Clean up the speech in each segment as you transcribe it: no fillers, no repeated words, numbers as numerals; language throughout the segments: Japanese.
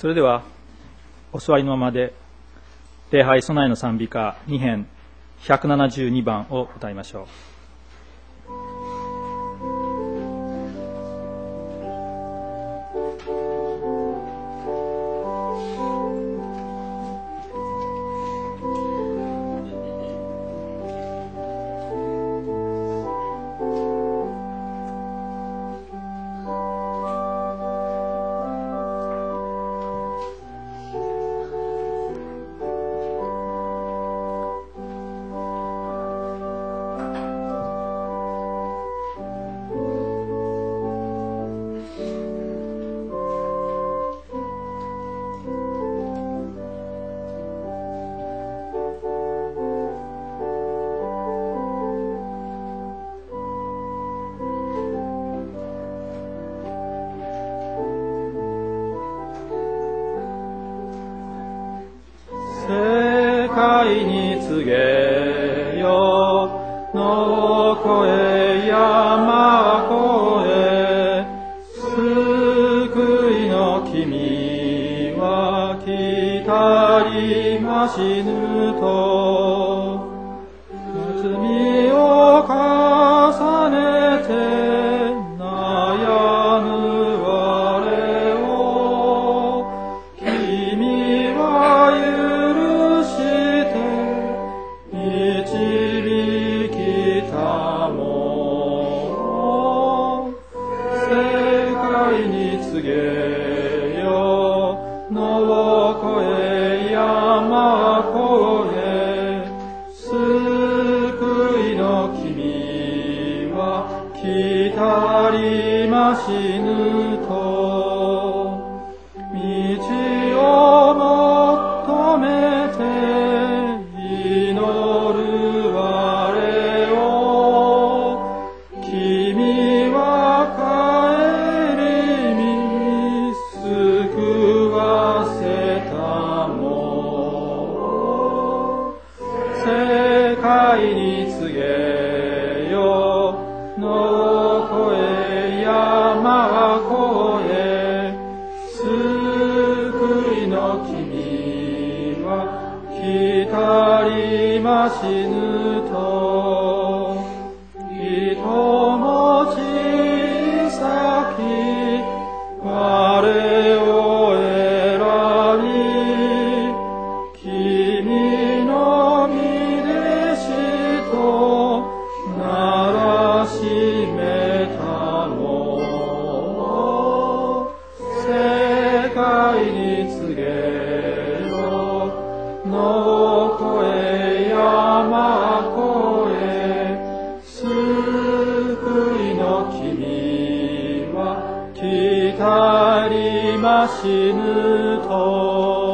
それではお座りのままで礼拝備えの賛美歌2編172番を歌いましょう。 世界に告げよ野越山越救いの君は来たりましぬと罪を重ねて悩む我を君は許して導きたも世界に告げよ野越山越救いの君は来たりましぬと道を求めて祈る我を君は帰りに救わせたも世界に告げよ野越山越救いの君は来たりましぬといとも小さき我を選び君の御弟子とならしめたも世界に告げよ野越山越救いの君は来たりましぬと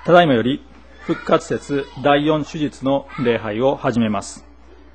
ただいまより復活節第4手術の礼拝を始めます。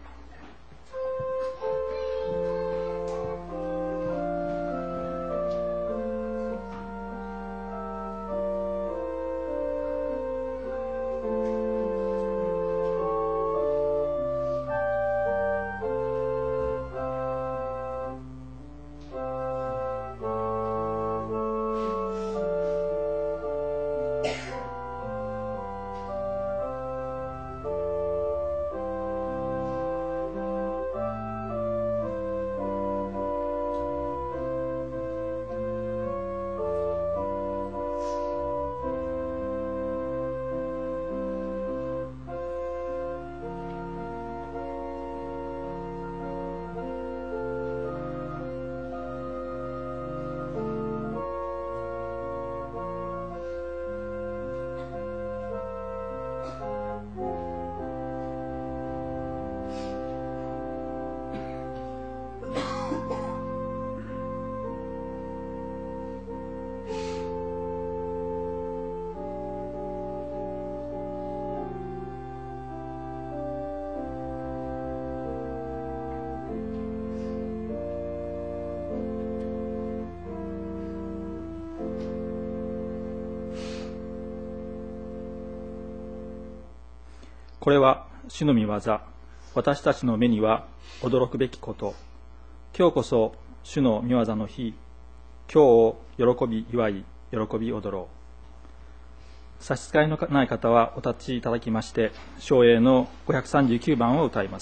これは主の御業、私たちの目には驚くべきこと。今日こそ主の御業の日、今日を喜び祝い、喜び踊ろう。差し支えのない方はお立ちいただきまして、唱詠の539番を歌います。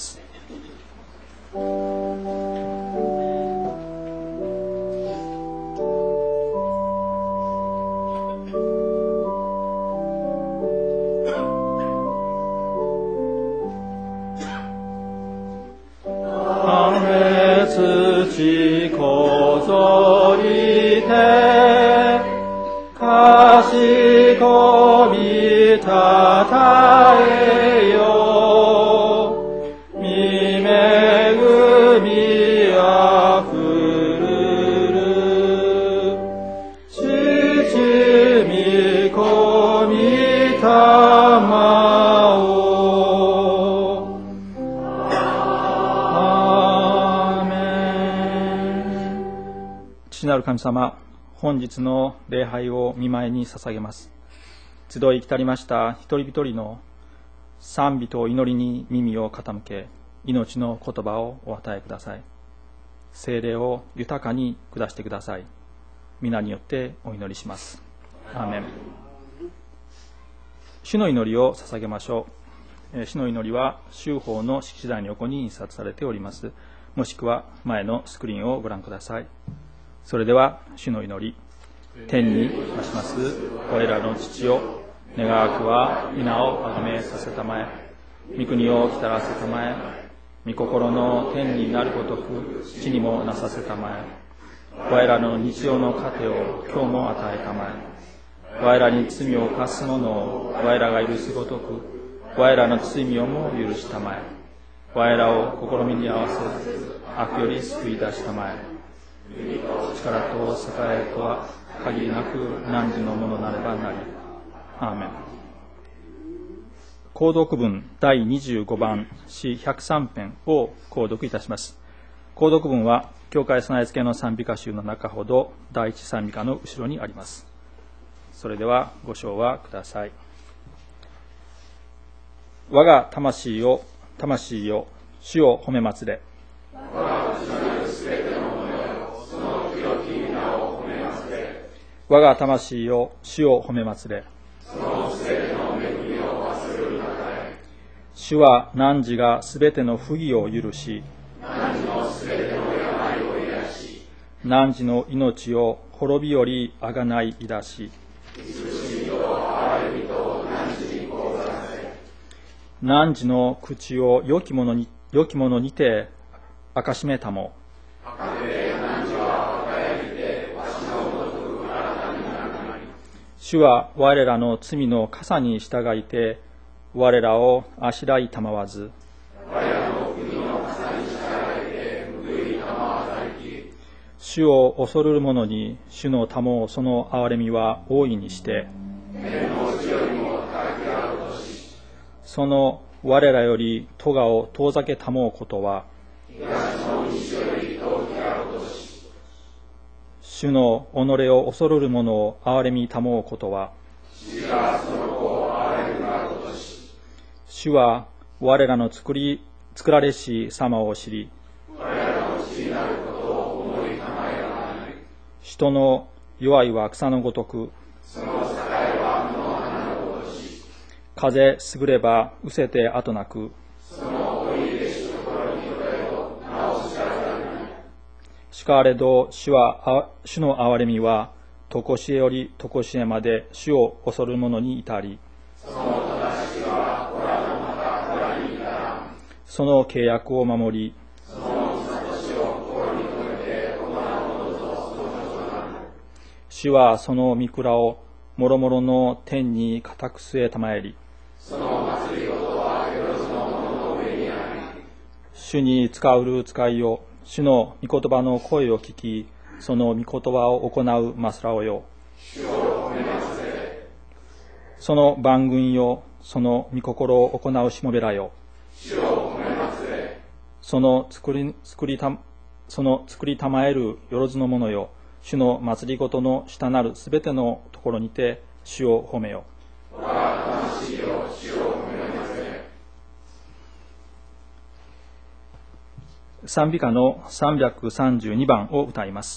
こぞりてかしこみたたえよみめぐみあふるる父みこみたまを父なる神様、本日の礼拝を御前に捧げます。集い来たりました一人一人の賛美と祈りに耳を傾け、命の言葉をお与えください。聖霊を豊かに下してください。皆によってお祈りします。アーメン。主の祈りを捧げましょう。主の祈りは修法の式次第の横に印刷されております。もしくは前のスクリーンをご覧ください。それでは主の祈り。天にまします我らの父よ、願わくは皆をあがめさせたまえ、御国を来たらせたまえ、御心の天になるごとく地にもなさせたまえ。我らの日常の糧を今日も与えたまえ。我らに罪を犯す者を我らが許すごとく我らの罪をも許したまえ。我らを試みに合わせず悪より救い出したまえ。力と栄とは限りなく汝のものなればなり。アーメン。購読文第25番詩103編を購読いたします。購読文は教会備え付けの賛美歌集の中ほど第一賛美歌の後ろにあります。それではご唱和ください。我が魂よ、魂よ、主を褒め祭れ。我が内なるすべてのものよ、その清き皆を褒め祭れ。我が魂よ、主を褒め祭れ。そのすべての恵みを忘れるなかれ。主は汝がすべての不義を許し、汝のすべての病を癒し、汝の命を滅びよりあがないいだし、慈しみと憐れみと汝に講ざせ。汝の口を良きものにて明かしめたも。主は我らの罪の笠に従いて我らをあしらいたまわず、我らの国の笠に従いて報いたまわざりき。主を恐るる者に主のたもその憐れみは大いにして、天の地よりもその我らより咎を遠ざけたもうことは、主の己を恐るる者を憐れみたもうことは、主は我らの作られし様を知り、人の弱いは草のごとく、風すぐれば失せて後なく、しかれど主の憐れみは常しえより常しえまで主を恐る者に至り、その契約を守り、主はその御蔵をもろもろの天に固く据えたまえり、主に使うる使いよ、主の御言葉の声を聞き、その御言葉を行うマスラオよ。その万軍よ、その御心を行うしもべらよ。その作りたまえるよろずの者よ、主の祭りごとの下なるすべてのところにて主を褒めよ。賛美歌の332番を歌います。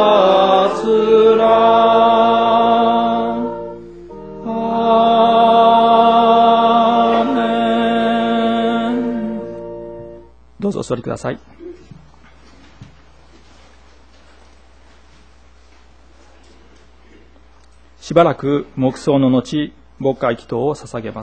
捧げますら。 座りください。しばらく黙想の後、牧会祈祷を捧げます。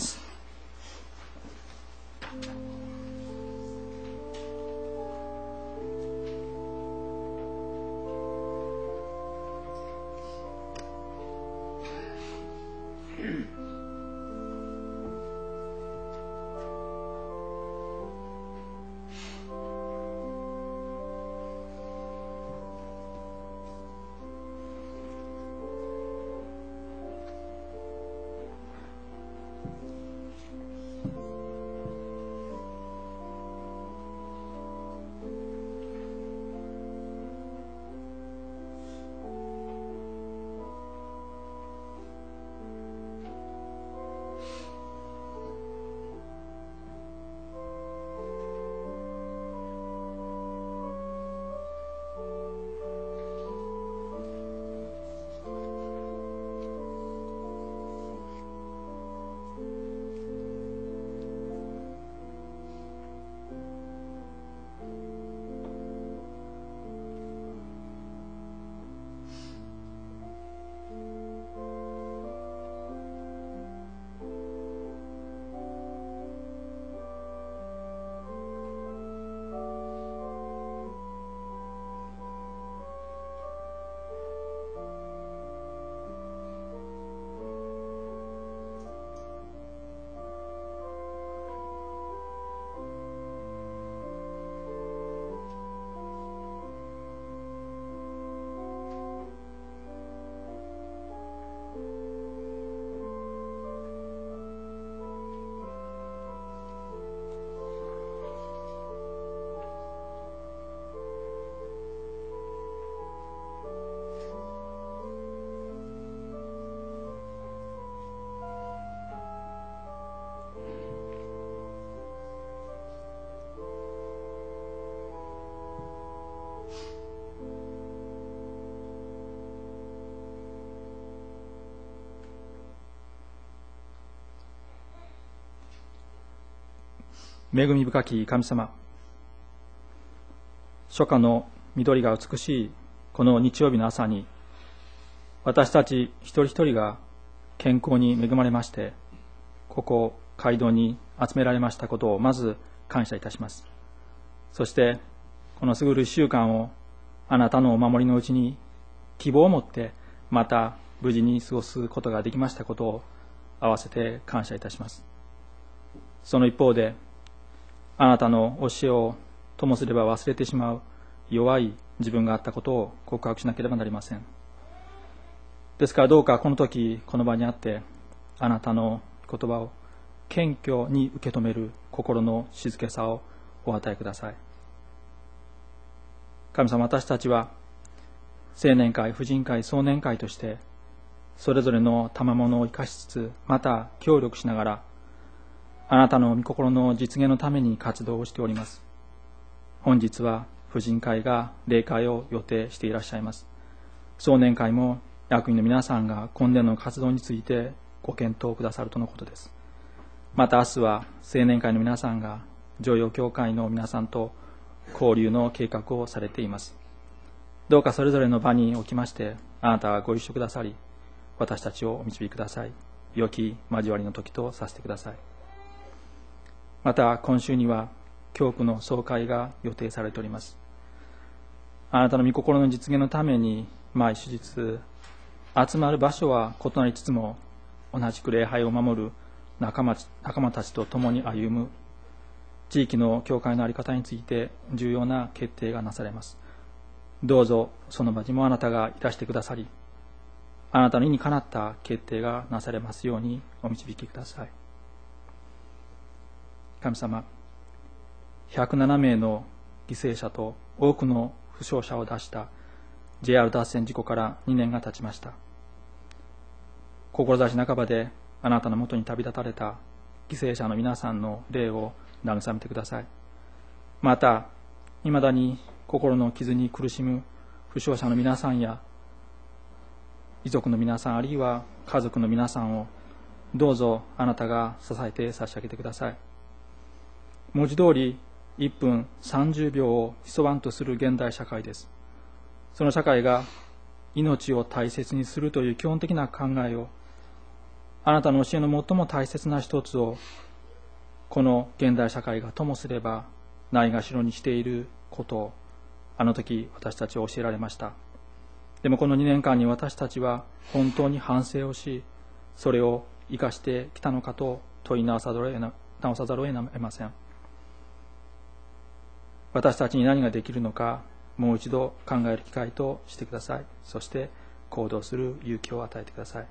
恵み深き神様、初夏の緑が美しいこの日曜日の朝に、私たち一人一人が健康に恵まれまして、ここ街道に集められましたことをまず感謝いたします。そしてこの過ぐる1週間をあなたのお守りのうちに希望を持ってまた無事に過ごすことができましたことを合わせて感謝いたします。その一方で、あなたの教えをともすれば忘れてしまう弱い自分があったことを告白しなければなりません。ですからどうかこの時この場にあってあなたの言葉を謙虚に受け止める心の静けさをお与えください。神様、私たちは青年会、婦人会、壮年会としてそれぞれの賜物を生かしつつ、また協力しながらあなたの御心の実現のために活動をしております。本日は婦人会が例会を予定していらっしゃいます。壮年会も役員の皆さんが今年の活動についてご検討くださるとのことです。また明日は青年会の皆さんが常陽教会の皆さんと交流の計画をされています。どうかそれぞれの場におきましてあなたがご一緒くださり、私たちをお導きください。良き交わりの時とさせてください。また今週には教区の総会が予定されております。あなたの御心の実現のために毎手術集まる場所は異なりつつも同じく礼拝を守る仲間たちと共に歩む地域の教会の在り方について重要な決定がなされます。どうぞその場にもあなたがいらしてくださり、あなたの意にかなった決定がなされますようにお導きください。神様、107名の犠牲者と多くの負傷者を出した JR 脱線事故から2年が経ちました。志半ばであなたのもとに旅立たれた犠牲者の皆さんの霊を慰めてください。また、いまだに心の傷に苦しむ負傷者の皆さんや遺族の皆さん、あるいは家族の皆さんをどうぞあなたが支えて差し上げてください。文字通り 1分30秒を競わんとする現代社会です。その社会が命を大切にするという基本的な考えを、あなたの教えの最も大切な一つを、この現代社会がともすればないがしろにしていることを、あの時私たちは教えられました。でもこの2年間に私たちは本当に反省をし、それを生かしてきたのかと問い直さざるを得ません。私たちに何ができるのか、もう一度考える機会としてください。そして行動する勇気を与えてください。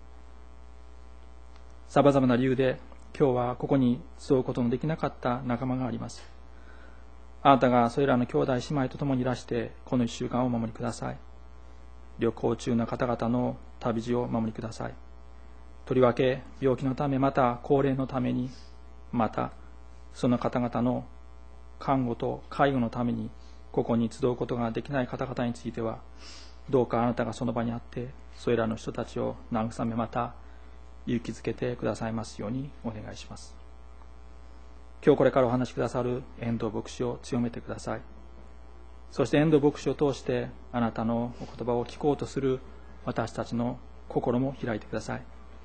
さまざまな理由で今日はここに集うことのできなかった仲間があります。あなたがそれらの兄弟姉妹と共にいらしてこの1週間をお守りください。旅行中の方々の旅路をお守りください。とりわけ病気のため、また高齢のために、またその方々の看護と介護のためにここに集うことができない方々については、どうかあなたがその場にあってそれらの人たちを慰め、また勇気づけてくださいますようにお願いします。今日これからお話しくださる遠藤牧師を強めてください。そして遠藤牧師を通してあなたのお言葉を聞こうとする私たちの心も開いてください。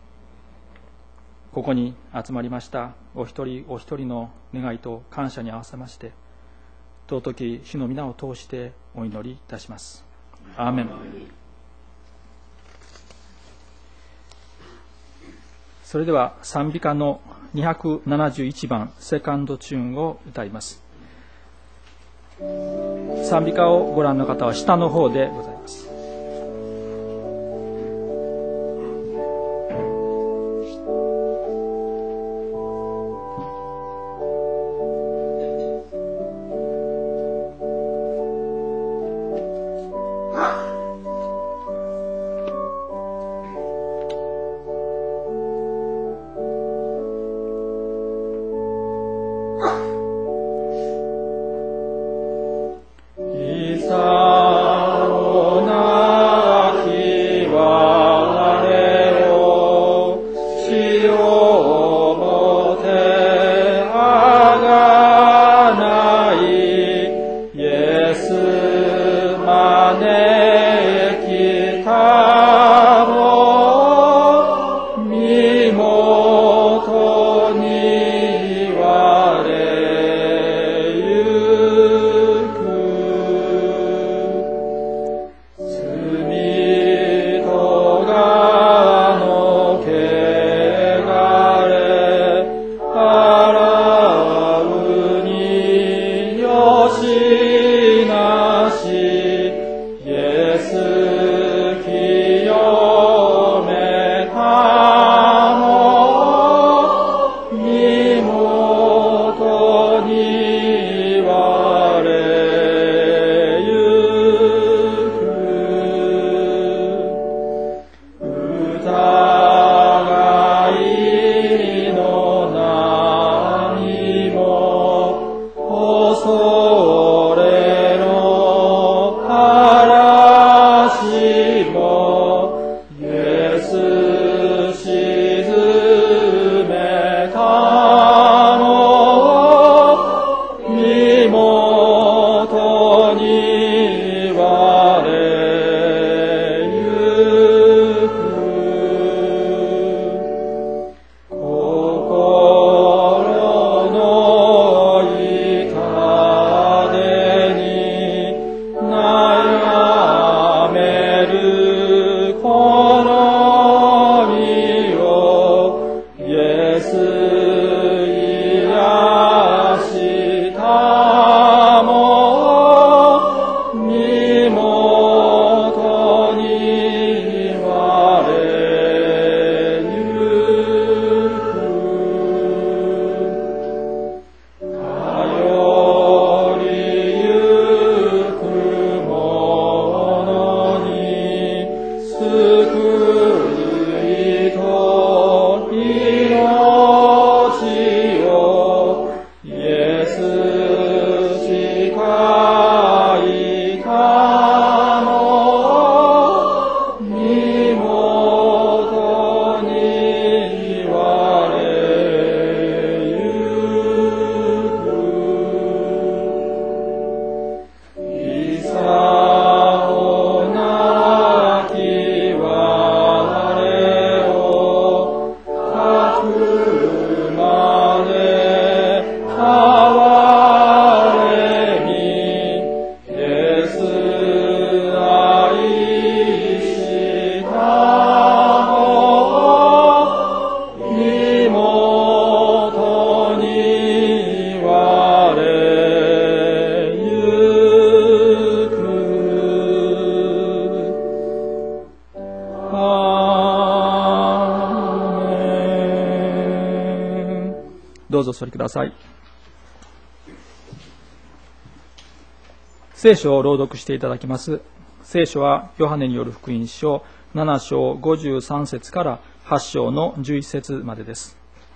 ここに集まりましたお一人お一人の願いと感謝に合わせまして、尊き主の皆を通してお祈りいたします。アーメン。それでは賛美歌の271番セカンドチューンを歌います。賛美歌をご覧の方は下の方でございます。 いさおなどうぞお座りください。聖書を朗読していただきます。聖書はヨハネによる福音書7章53節から8章の11節までです。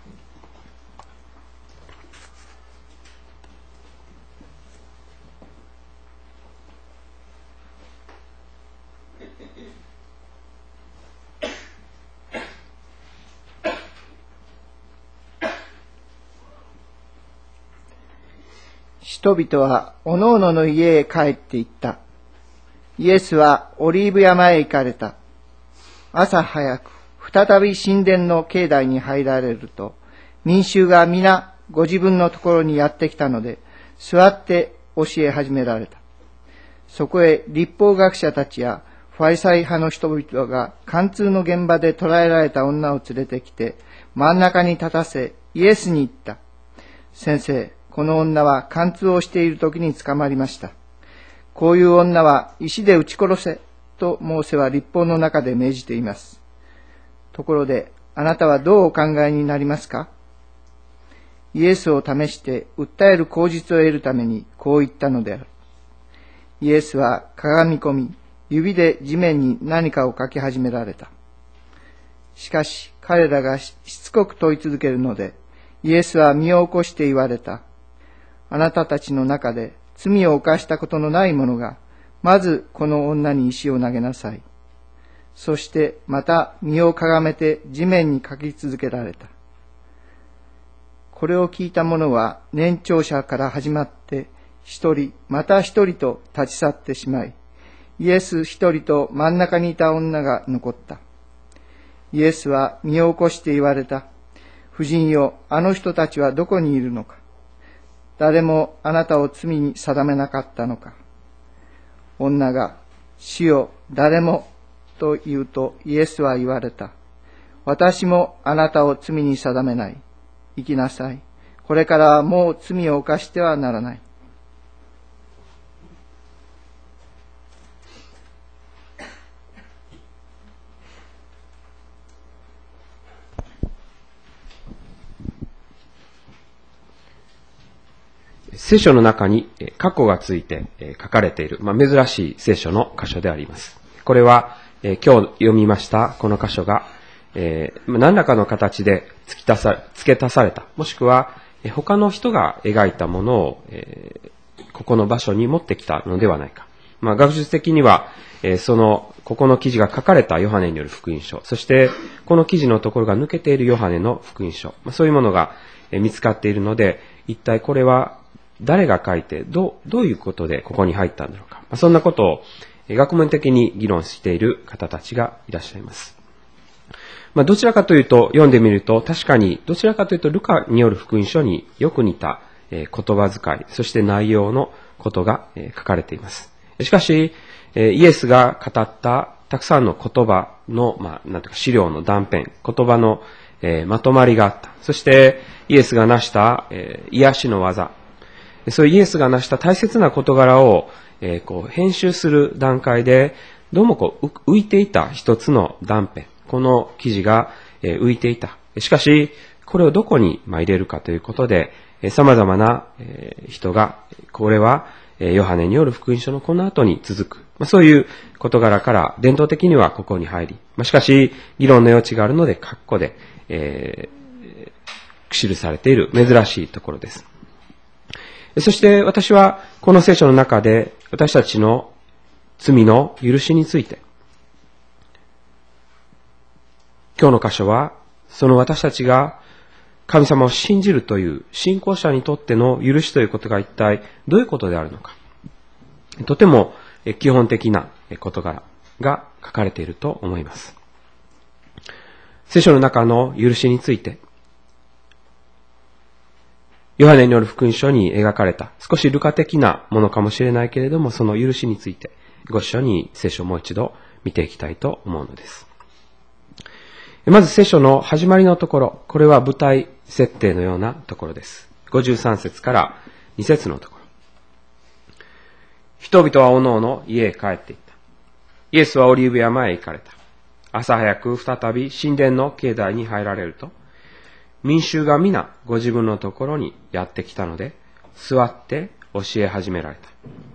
人々はおのおのの家へ帰って行った。イエスはオリーブ山へ行かれた。朝早く再び神殿の境内に入られると、民衆が皆ご自分のところにやってきたので、座って教え始められた。そこへ律法学者たちやファリサイ派の人々が貫通の現場で捕らえられた女を連れてきて、真ん中に立たせイエスに言った。先生、この女は貫通をしている時に捕まりました。こういう女は石で撃ち殺せとモーセは律法の中で命じています。ところであなたはどうお考えになりますか？イエスを試して訴える口実を得るためにこう言ったのである。イエスはかがみ込み、指で地面に何かを書き始められた。しかし彼らがしつこく問い続けるので、イエスは身を起こして言われた。あなたたちの中で罪を犯したことのない者が、まずこの女に石を投げなさい。そしてまた身をかがめて地面に書き続けられた。これを聞いた者は年長者から始まって一人また一人と立ち去ってしまい、イエス一人と真ん中にいた女が残った。イエスは身を起こして言われた。夫人よ、あの人たちはどこにいるのか。誰もあなたを罪に定めなかったのか。女が、主よ、誰もと言うとイエスは言われた。私もあなたを罪に定めない。行きなさい。これからはもう罪を犯してはならない。 聖書の中に括弧がついて書かれている、珍しい聖書の箇所であります。これは今日読みましたこの箇所が何らかの形で付け足された、もしくは他の人が描いたものをここの場所に持ってきたのではないか。学術的にはここの記事が書かれたヨハネによる福音書、そしてこの記事のところが抜けているヨハネの福音書、そういうものが見つかっているので、一体これは誰が書いてどういうことでここに入ったんだろうか。そんなことを学問的に議論している方たちがいらっしゃいます。どちらかというと、読んでみると確かにどちらかというとルカによる福音書によく似た言葉遣い、そして内容のことが書かれています。しかしイエスが語ったたくさんの言葉のなんていうか資料の断片、言葉のまとまりがあった。そしてイエスが成した癒しの技、そういうイエスが成した大切な事柄を編集する段階でどうも浮いていた一つの断片、この記事が浮いていた。しかしこれをどこに入れるかということで、様々な人がこれはヨハネによる福音書のこの後に続く、そういう事柄から伝統的にはここに入り、しかし議論の余地があるので括弧で記されている珍しいところです。そして私はこの聖書の中で私たちの罪の許しについて、今日の箇所はその私たちが神様を信じるという信仰者にとっての許しということが一体どういうことであるのか、とても基本的な事柄が書かれていると思います。聖書の中の許しについて、ヨハネによる福音書に描かれた少しルカ的なものかもしれないけれども、その許しについてご一緒に聖書をもう一度見ていきたいと思うのです。まず聖書の始まりのところ、これは舞台設定のようなところです。53節から2節のところ。人々はおのおの家へ帰っていった。イエスはオリーブ山へ行かれた。朝早く再び神殿の境内に入られると、 民衆が皆ご自分のところにやってきたので、座って教え始められた。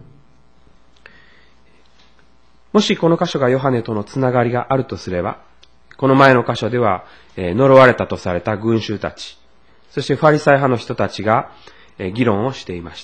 もしこの箇所がヨハネとのつながりがあるとすれば、この前の箇所では、呪われたとされた群衆たち、そしてファリサイ派の人たちが議論をしていました。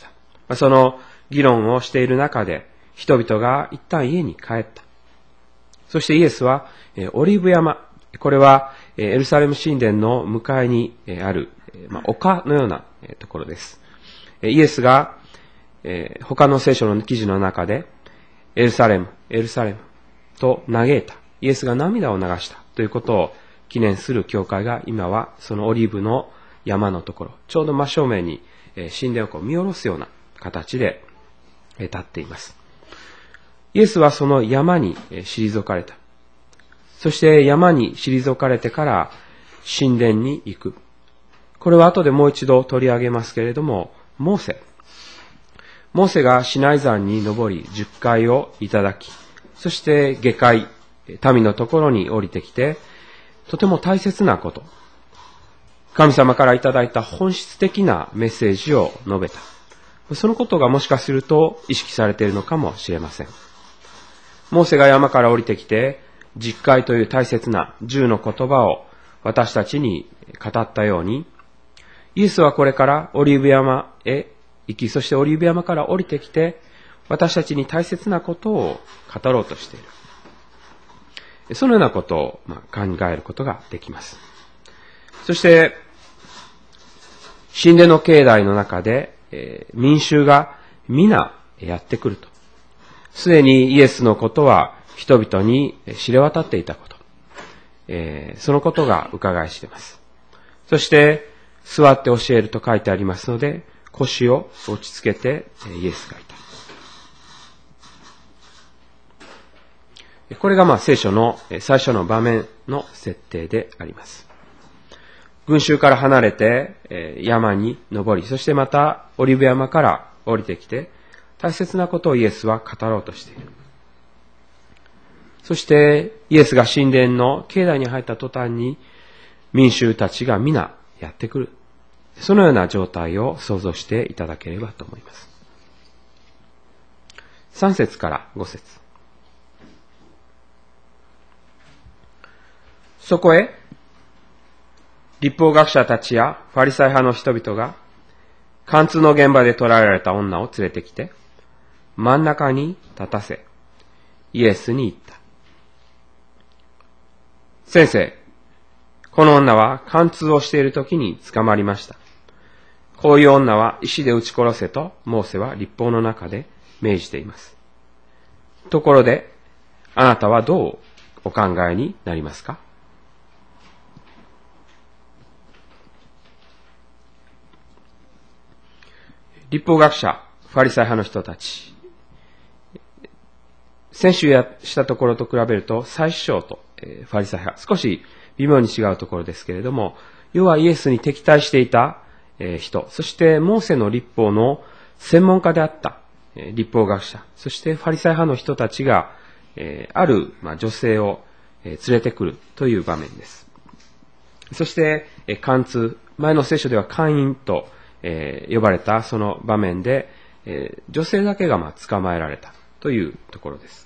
その議論をしている中で、人々が一旦家に帰った。そしてイエスはオリーブ山、これはエルサレム神殿の向かいにある丘のようなところです。イエスが他の聖書の記事の中で、エルサレム、エルサレムと嘆いた。イエスが涙を流したということを記念する教会が今はそのオリーブの山のところ、ちょうど真正面に神殿を見下ろすような形で立っています。イエスはその山に退かれた。そして山に退かれてから神殿に行く。これは後でもう一度取り上げますけれども、モーセがシナイ山に登り10回をいただき、そして下界、民のところに降りてきて、とても大切なこと、神様からいただいた本質的なメッセージを述べた。そのことがもしかすると意識されているのかもしれません。モーセが山から降りてきて、十戒という大切な10の言葉を私たちに語ったように、イエスはこれからオリーブ山へ行き、そしてオリーブ山から降りてきて、私たちに大切なことを語ろうとしている。そのようなことを考えることができます。そして、神殿の境内の中で、民衆が皆やってくると。すでにイエスのことは人々に知れ渡っていたこと。そのことが伺い知れます。そして、座って教えると書いてありますので、腰を落ち着けてイエスがいた。これが聖書の最初の場面の設定であります。群衆から離れて山に登り、そしてまたオリーブ山から降りてきて、大切なことをイエスは語ろうとしている。そしてイエスが神殿の境内に入った途端に民衆たちが皆やってくる。そのような状態を想像していただければと思います。3節から5節。そこへ律法学者たちやファリサイ派の人々が貫通の現場で捕らえられた女を連れてきて真ん中に立たせイエスに言った。先生、この女は貫通をしている時に捕まりました。こういう女は石で撃ち殺せとモーセは律法の中で命じています。ところで、あなたはどうお考えになりますか？律法学者、ファリサイ派の人たち。先週したところと比べると、最小とファリサイ派、少し微妙に違うところですけれども、要はイエスに敵対していた人、そしてモーセの律法の専門家であった律法学者、そしてファリサイ派の人たちが、ある女性を連れてくるという場面です。そして、貫通、前の聖書では姦淫と呼ばれたその場面で、女性だけが捕まえられたというところです。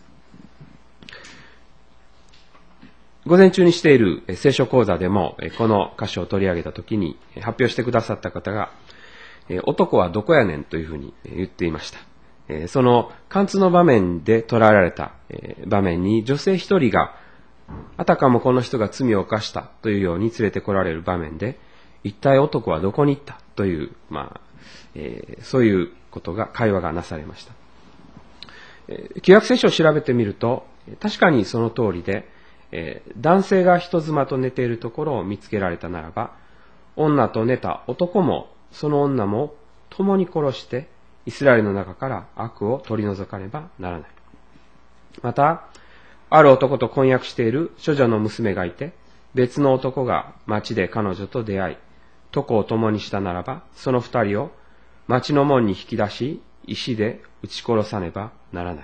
午前中にしている聖書講座でもこの箇所を取り上げたときに発表してくださった方が、男はどこやねんというふうに言っていました。その貫通の場面で捉えられた場面に女性一人があたかもこの人が罪を犯したというように連れてこられる場面で、一体男はどこに行ったという、そういうことが、会話がなされました。旧約聖書を調べてみると、確かにその通りで、男性が人妻と寝ているところを見つけられたならば、女と寝た男もその女も共に殺してイスラエルの中から悪を取り除かねばならない。また、ある男と婚約している処女の娘がいて、別の男が町で彼女と出会い、床を共にしたならば、その二人を町の門に引き出し、石で撃ち殺さねばならない。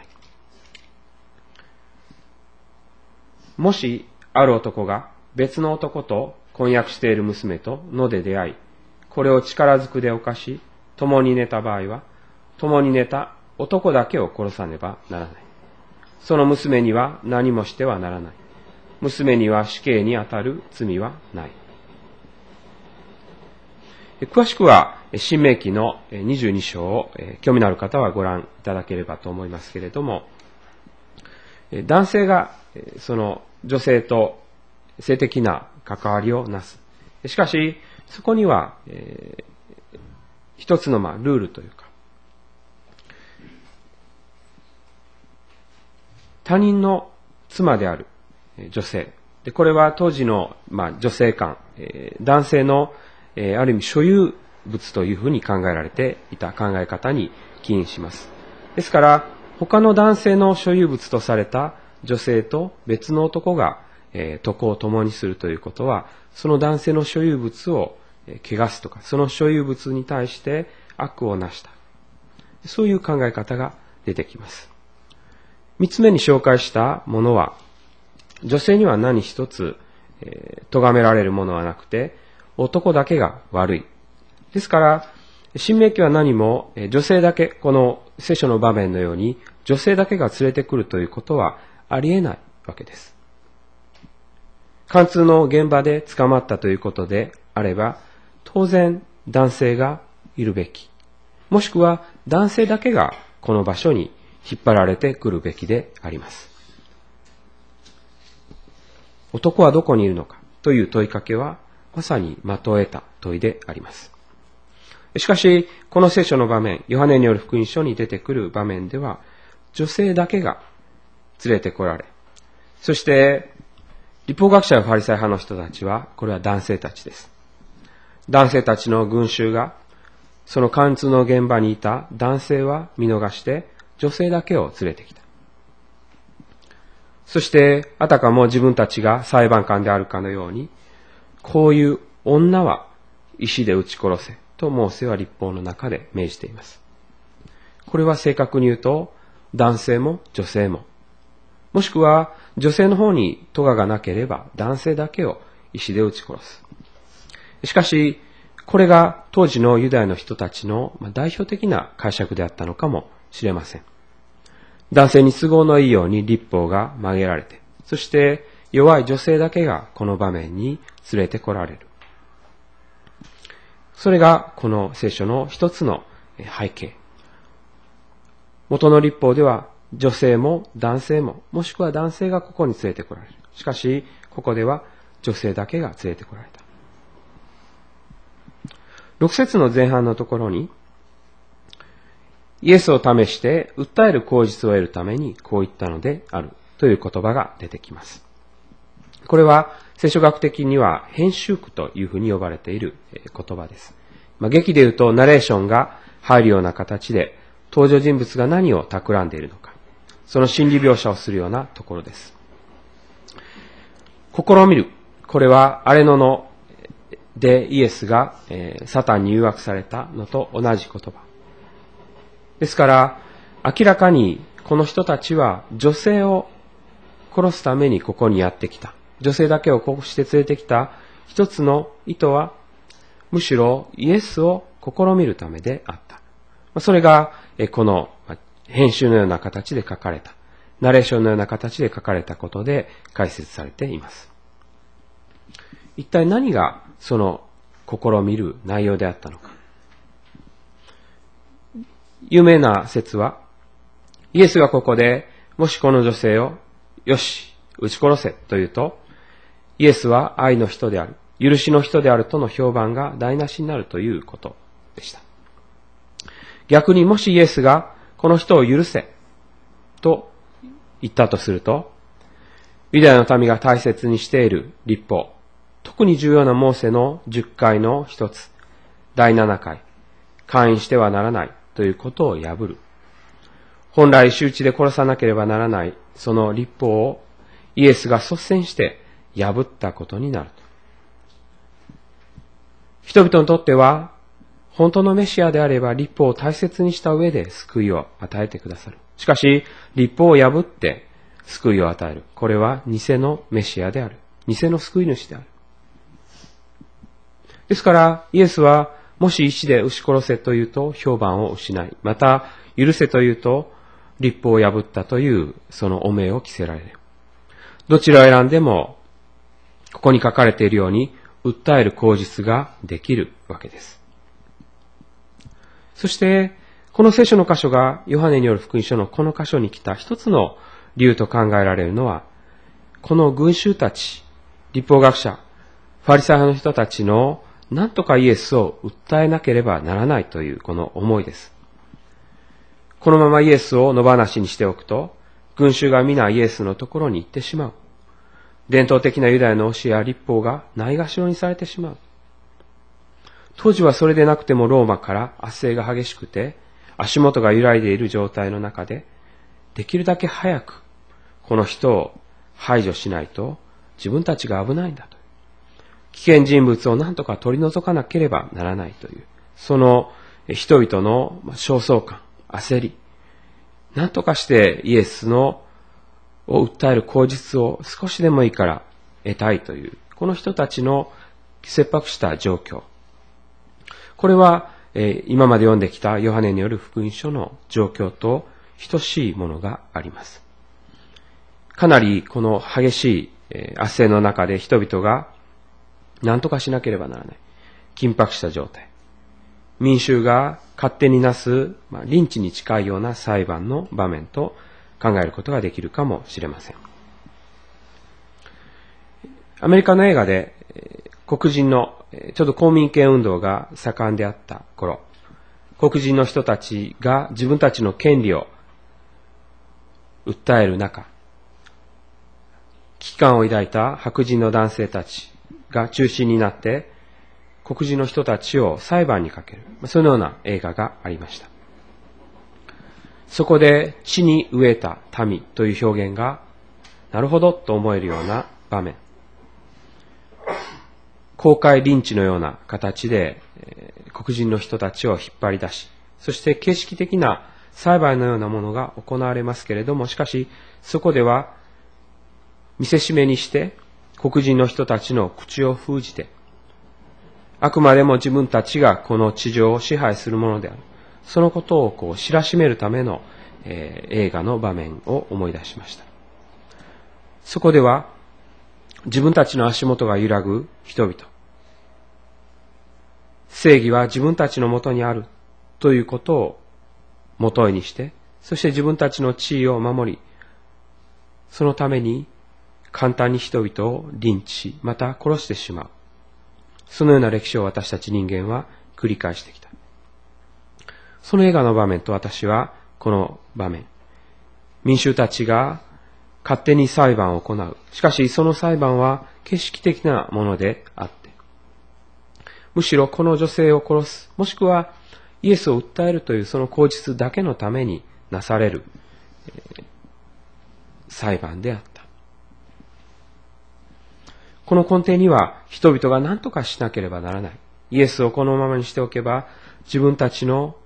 もし、ある男が別の男と婚約している娘と野で出会い、これを力ずくで犯し、共に寝た場合は、共に寝た男だけを殺さねばならない。その娘には何もしてはならない。娘には死刑にあたる罪はない。詳しくは、申命記の22章を興味のある方はご覧いただければと思いますけれども、男性がその女性と性的な関わりをなす。しかし、そこには、一つのルールというか、他人の妻である女性。で、これは当時の、女性間、男性の、ある意味所有物というふうに考えられていた考え方に起因します。ですから、他の男性の所有物とされた女性と別の男が、床を共にするということは、その男性の所有物を汚すとか、その所有物に対して悪をなした。そういう考え方が出てきます。三つ目に紹介したものは、女性には何一つ、咎められるものはなくて、男だけが悪い。ですから、申命記は何も女性だけ、この聖書の場面のように、女性だけが連れてくるということはありえないわけです。貫通の現場で捕まったということであれば、当然男性がいるべき。もしくは男性だけがこの場所に引っ張られてくるべきであります。男はどこにいるのかという問いかけは、まさに的を得た問いであります。しかし、この聖書の場面、ヨハネによる福音書に出てくる場面では、女性だけが連れてこられ、そして、律法学者やファリサイ派の人たちは、これは男性たちです。男性たちの群衆が、その貫通の現場にいた男性は見逃して、女性だけを連れてきた。そして、あたかも自分たちが裁判官であるかのように、こういう女は石で撃ち殺せとモーセは律法の中で命じています。これは正確に言うと、男性も女性も、もしくは女性の方に咎がなければ男性だけを石で撃ち殺す。しかし、これが当時のユダヤの人たちの代表的な解釈であったのかもしれません。男性に都合のいいように律法が曲げられて、そして弱い女性だけがこの場面に連れてこられる。それがこの聖書の一つの背景。元の律法では女性も男性も、もしくは男性がここに連れてこられる。しかし、ここでは女性だけが連れてこられた。6節の前半のところに、イエスを試して訴える口実を得るためにこう言ったのであるという言葉が出てきます。これは聖書学的には編集句というふうに呼ばれている言葉です。劇で言うとナレーションが入るような形で登場人物が何を企んでいるのか、その心理描写をするようなところです。試みる。これは荒野のでイエスがサタンに誘惑されたのと同じ言葉。ですから、明らかにこの人たちは女性を殺すためにここにやってきた。女性だけをこうして連れてきた一つの意図は、むしろイエスを試みるためであった。それが、この編集のような形で書かれた、ナレーションのような形で書かれたことで解説されています。一体何がその試みる内容であったのか。有名な説は、イエスがここで、もしこの女性を、よし、撃ち殺せと言うと、イエスは愛の人である、許しの人であるとの評判が台無しになるということでした。逆にもしイエスがこの人を許せと言ったとすると、ユダヤの民が大切にしている律法、特に重要なモーセの10回の一つ、第7回、姦淫してはならないということを破る。本来周知で殺さなければならないその律法をイエスが率先して破ったことになると。人々にとっては本当のメシアであれば律法を大切にした上で救いを与えてくださる。しかし律法を破って救いを与える。これは偽のメシアである。偽の救い主である。 ですから、イエスは、もし石で牛殺せと言うと評判を失い、また、許せと言うと、律法を破ったという、その汚名を着せられる。どちらを選んでも、ここに書かれているように、訴える口実ができるわけです。そして、この聖書の箇所が、ヨハネによる福音書のこの箇所に来た一つの理由と考えられるのは、この群衆たち、律法学者、ファリサイ派の人たちの、なんとかイエスを訴えなければならないというこの思いです。このままイエスを野放しにしておくと、群衆が皆イエスのところに行ってしまう。伝統的なユダヤの教えや律法がないがしろにされてしまう。当時はそれでなくてもローマから圧政が激しくて、足元が揺らいでいる状態の中で、できるだけ早くこの人を排除しないと自分たちが危ないんだと。危険人物を何とか取り除かなければならないという、その人々の焦燥感、焦り、何とかしてイエスを訴える口実を少しでもいいから得たいという、この人たちの切迫した状況。これは今まで読んできたヨハネによる福音書の状況と等しいものがあります。かなりこの激しい圧政の中で人々が何とかしなければならない。緊迫した状態。民衆が勝手になす、リンチに近いような裁判の場面と考えることができるかもしれません。アメリカの映画で黒人のちょうど公民権運動が盛んであった頃、黒人の人たちが自分たちの権利を訴える中、危機感を抱いた白人の男性たちが中心になって黒人の人たちを裁判にかける、そのような映画がありました。そこで地に飢えた民という表現がなるほどと思えるような場面、公開リンチのような形で黒人の人たちを引っ張り出し、そして形式的な裁判のようなものが行われますけれども、しかしそこでは見せしめにして黒人の人たちの口を封じて、あくまでも自分たちがこの地上を支配するものである、そのことを知らしめるための、映画の場面を思い出しました。そこでは自分たちの足元が揺らぐ人々、正義は自分たちのもとにあるということをもとにして、そして自分たちの地位を守り、そのために簡単に人々をリンチし、また殺してしまう。そのような歴史を私たち人間は繰り返してきた。その映画の場面と私はこの場面、民衆たちが勝手に裁判を行う。しかしその裁判は形式的なものであって、むしろこの女性を殺す、もしくはイエスを訴えるというその口実だけのためになされる、裁判であった。この根底には人々が何とかしなければならない。イエスをこのままにしておけば自分たちの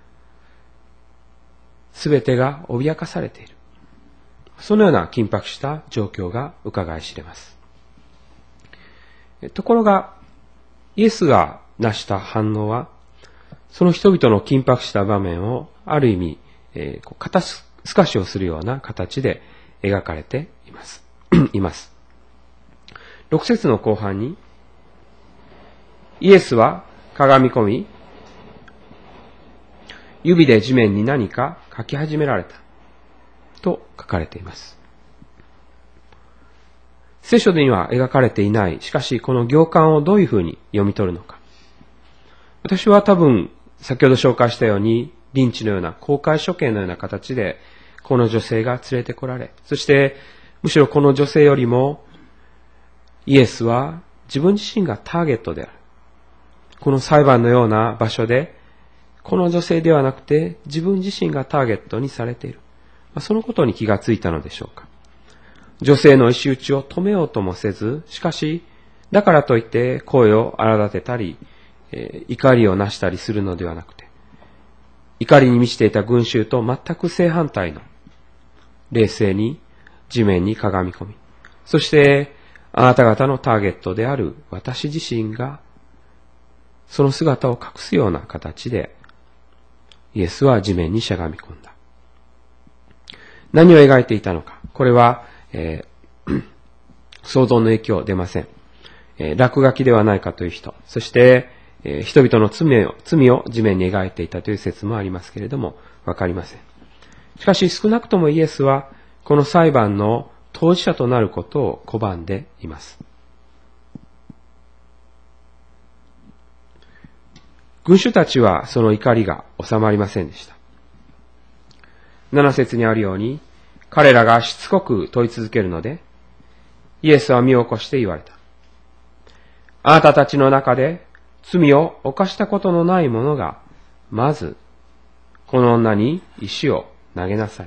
すべてが脅かされている。そのような緊迫した状況が伺い知れます。ところが、イエスが成した反応は、その人々の緊迫した場面をある意味、肩透かしをするような形で描かれています。6節の後半に、イエスはかがみ込み、指で地面に何か書き始められたと書かれています。聖書には描かれていない、しかしこの行間をどういうふうに読み取るのか。私は多分先ほど紹介したようにリンチのような公開処刑のような形でこの女性が連れてこられ、そしてむしろこの女性よりもイエスは自分自身がターゲットである。この裁判のような場所でこの女性ではなくて自分自身がターゲットにされている。そのことに気がついたのでしょうか。女性の石打ちを止めようともせず、しかしだからといって声を荒立てたり、怒りをなしたりするのではなくて、怒りに満ちていた群衆と全く正反対の冷静に地面にかがみ込み、そしてあなた方のターゲットである私自身がその姿を隠すような形で、イエスは地面にしゃがみ込んだ。何を描いていたのか。これは、想像の影響出ません。落書きではないかという人、そして、人々の罪を地面に描いていたという説もありますけれども、わかりません。しかし少なくともイエスは、この裁判の当事者となることを拒んでいます。群衆たちはその怒りが収まりませんでした。7節にあるように、彼らがしつこく問い続けるので、イエスは身を起こして言われた。あなたたちの中で罪を犯したことのない者が、まず、この女に石を投げなさい。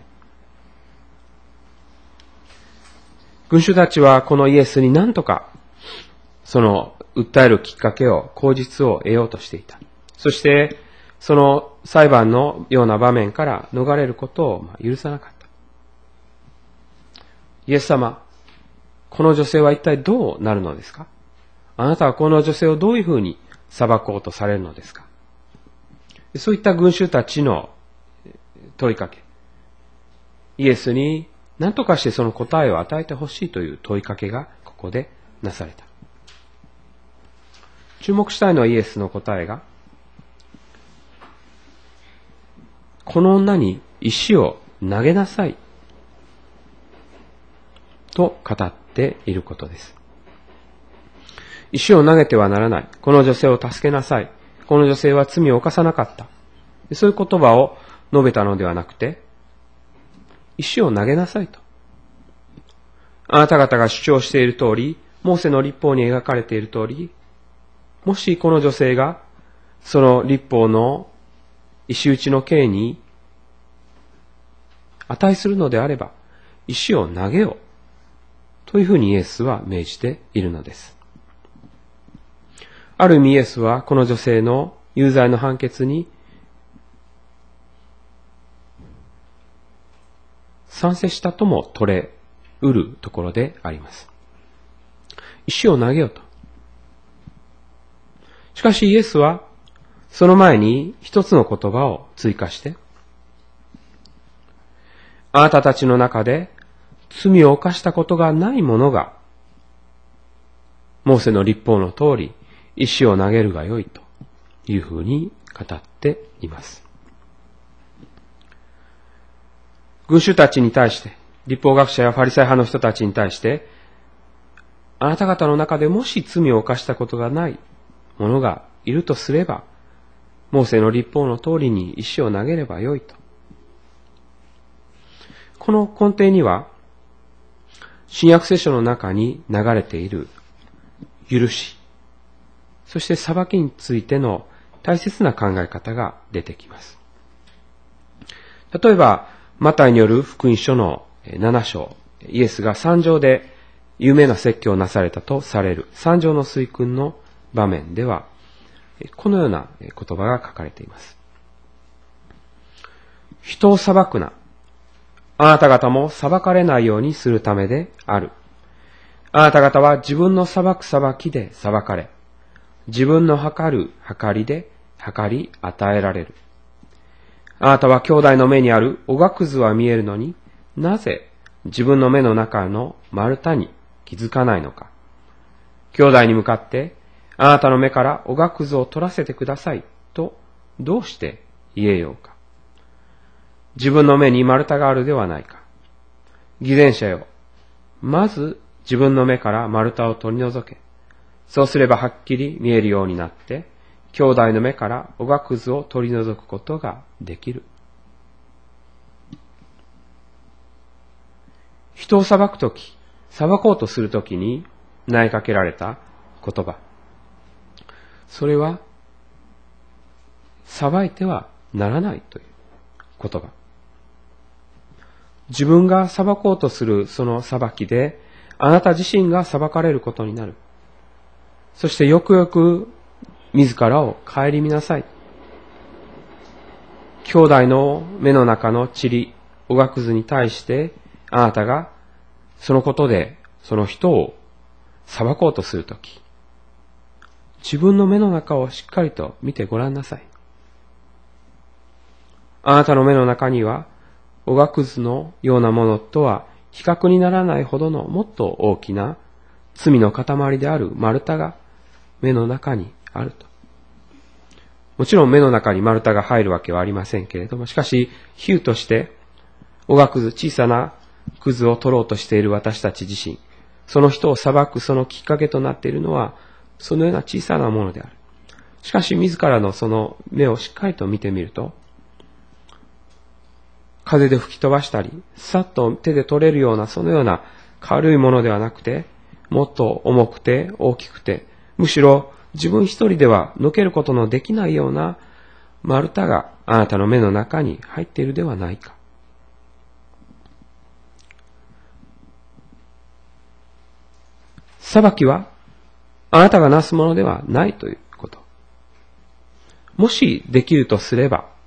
群衆たちはこのイエスに何とか、その訴えるきっかけを、口実を得ようとしていた。そして、その裁判のような場面から逃れることを許さなかった。イエス様、この女性は一体どうなるのですか？あなたはこの女性をどういうふうに裁こうとされるのですか？そういった群衆たちの問いかけ。イエスに何とかしてその答えを与えてほしいという問いかけがここでなされた。注目したいのはイエスの答えが、この女に石を投げなさいと語っていることです。石を投げてはならない。この女性を助けなさい。この女性は罪を犯さなかった。そういう言葉を述べたのではなくて、石を投げなさいと。あなた方が主張している通り、モーセの律法に描かれている通り、もしこの女性がその律法の石打ちの刑に値するのであれば、石を投げようというふうにイエスは命じているのです。ある意味イエスはこの女性の有罪の判決に賛成したとも取れうるところであります。石を投げようと。しかしイエスはその前に一つの言葉を追加して、あなたたちの中で罪を犯したことがない者が、モーセの律法の通り石を投げるがよいというふうに語っています。群衆たちに対して、律法学者やファリサイ派の人たちに対して、あなた方の中でもし罪を犯したことがない者がいるとすれば、モーセの律法の通りに石を投げればよいと。この根底には、新約聖書の中に流れている許し、そして裁きについての大切な考え方が出てきます。例えば、マタイによる福音書の7章、イエスが山上で有名な説教をなされたとされる山上の水訓の場面では、このような言葉が書かれています。人を裁くな。あなた方も裁かれないようにするためである。あなた方は自分の裁く裁きで裁かれ、自分の測る測りで測り与えられる。あなたは兄弟の目にあるおがくずは見えるのに、なぜ自分の目の中の丸太に気づかないのか。兄弟に向かって、あなたの目からおがくずを取らせてくださいとどうして言えようか。自分の目に丸太があるではないか。偽善者よ、まず自分の目から丸太を取り除け。そうすればはっきり見えるようになって、兄弟の目からおがくずを取り除くことができる。人を裁くとき、裁こうとするときに投げかけられた言葉。それは、裁いてはならないという言葉。自分が裁こうとするその裁きで、あなた自身が裁かれることになる。そしてよくよく自らを顧みなさい。兄弟の目の中の塵、おがくずに対して、あなたがそのことでその人を裁こうとするとき、 自分の目の中をしっかりと見てごらんなさい。あなたの目の中には、おがくずのようなものとは比較にならないほどのもっと大きな罪の塊である丸太が目の中にあると。もちろん目の中に丸太が入るわけはありませんけれども、しかし比喩としておがくず、小さなくずを取ろうとしている私たち自身、その人を裁くそのきっかけとなっているのはそのような小さなものである。しかし自らのその目をしっかりと見てみると、風で吹き飛ばしたり、さっと手で取れるようなそのような軽いものではなくて、もっと重くて大きくて、むしろ自分一人ではのけることのできないような丸太があなたの目の中に入っているではないか。裁きはあなたがなすものではないということ。もしできるとすれば、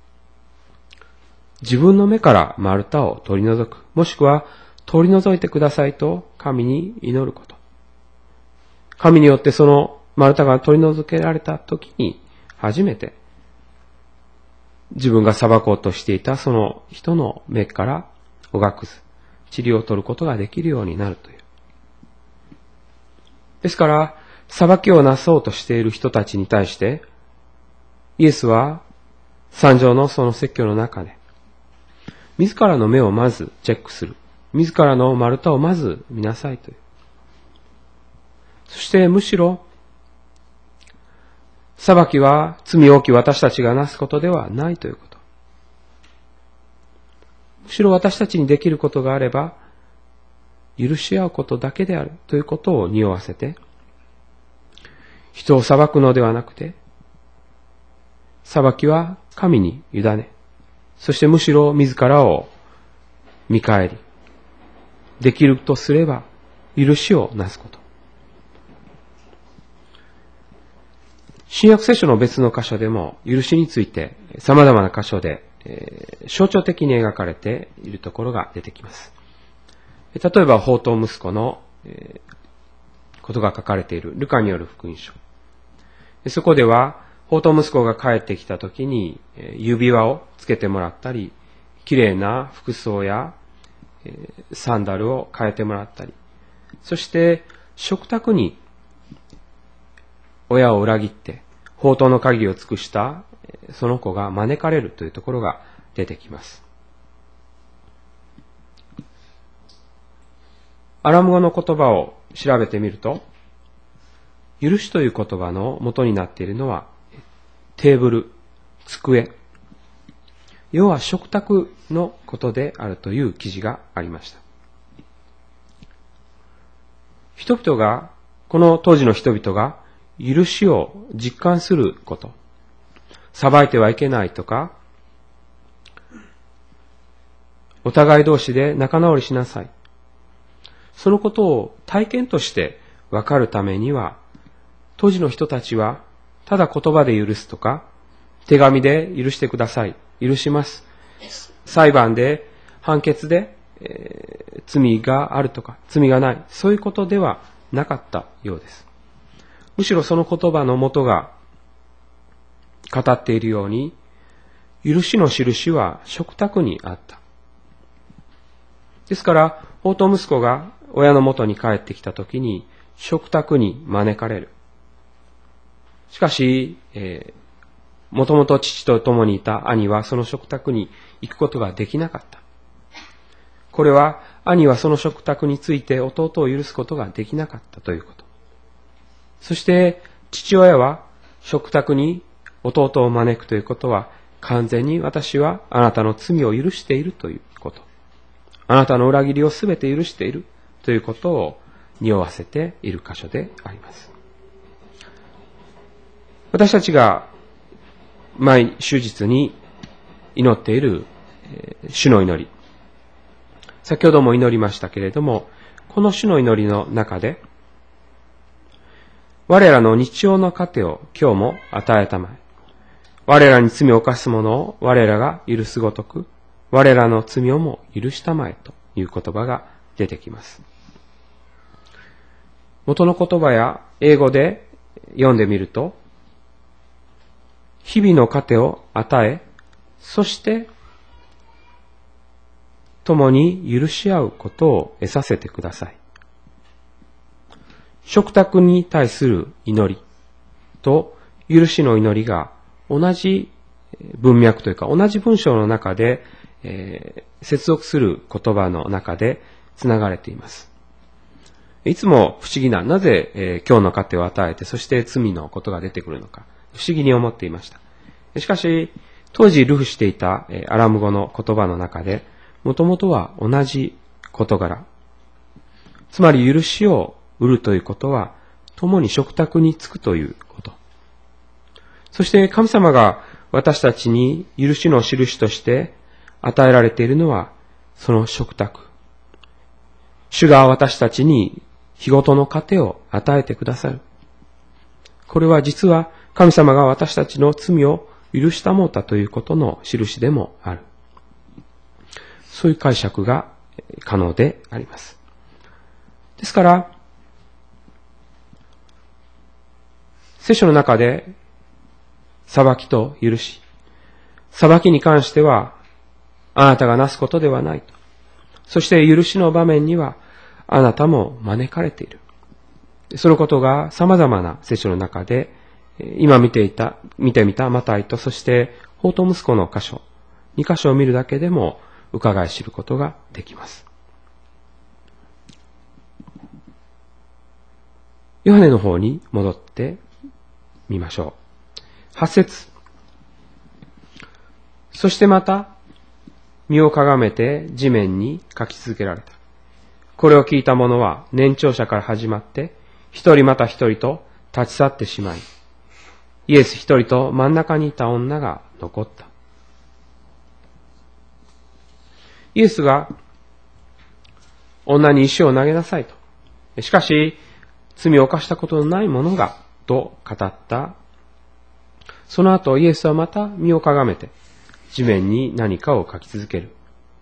自分の目から丸太を取り除く、もしくは取り除いてくださいと神に祈ること。神によってその丸太が取り除けられた時に初めて自分が裁こうとしていたその人の目からおがくず、塵を取ることができるようになるという。ですから、裁きをなそうとしている人たちに対して、イエスは三条のその説教の中で、自らの目をまずチェックする。自らの丸太をまず見なさいという。そしてむしろ、裁きは罪多き私たちがなすことではないということ。むしろ私たちにできることがあれば、許し合うことだけであるということを匂わせて、人を裁くのではなくて、裁きは神に委ね、そしてむしろ自らを見返り、できるとすれば許しをなすこと。新約聖書の別の箇所でも許しについて様々な箇所で象徴的に描かれているところが出てきます。例えば、放蕩息子のことが書かれているルカによる福音書。そこでは、放蕩息子が帰ってきたときに指輪をつけてもらったり、綺麗な服装やサンダルを変えてもらったり、そして食卓に親を裏切って放蕩の限りを尽くしたその子が招かれるというところが出てきます。アラム語の言葉を調べてみると、許しという言葉の元になっているのはテーブル、机、要は食卓のことであるという記事がありました。人々が、この当時の人々が許しを実感すること、裁いてはいけないとか、お互い同士で仲直りしなさい。そのことを体験として分かるためには、当時の人たちはただ言葉で許すとか、手紙で許してください、許します。裁判で、判決で、罪があるとか、罪がない、そういうことではなかったようです。むしろその言葉の元が語っているように、許しの印は食卓にあった。ですから、放蕩息子が親の元に帰ってきたときに、食卓に招かれる。しかし、もともと父と共にいた兄はその食卓に行くことができなかった。これは兄はその食卓について弟を許すことができなかったということ。そして父親は食卓に弟を招くということは完全に私はあなたの罪を許しているということ。あなたの裏切りをすべて許しているということを匂わせている箇所であります。私たちが毎終日に祈っている主の祈り。先ほども祈りましたけれども、この主の祈りの中で、我らの日常の糧を今日も与えたまえ。我らに罪を犯す者を我らが許すごとく、我らの罪をも許したまえという言葉が出てきます。元の言葉や英語で読んでみると、日々の糧を与え、そして共に許し合うことを得させてください。食卓に対する祈りと許しの祈りが同じ文脈というか同じ文章の中で、接続する言葉の中でつながれています。いつも不思議な、なぜ、今日の糧を与えて、そして罪のことが出てくるのか、不思議に思っていました。しかし、当時流布していたアラム語の言葉の中で、もともとは同じ事柄。つまり許しを得るということは、共に食卓に着くということ。そして神様が私たちに許しの印として与えられているのは、その食卓。主が私たちに日ごとの糧を与えてくださる。これは実は神様が私たちの罪を許したもうたということの印でもある。そういう解釈が可能であります。ですから、聖書の中で裁きと許し、裁きに関してはあなたがなすことではないと。そして許しの場面にはあなたも招かれている。そのことが様々な聖書の中で今見てみたマタイとそして法と息子の箇所、2箇所を見るだけでも伺い知ることができます。ヨハネの方に戻ってみましょう。8節。そしてまた身をかがめて地面に書き続けられた。これを聞いた者は年長者から始まって一人また一人と立ち去ってしまい、イエス一人と真ん中にいた女が残った。イエスが女に石を投げなさいと。しかし、罪を犯したことのない者がと語った。その後、イエスはまた身をかがめて地面に何かを書き続ける。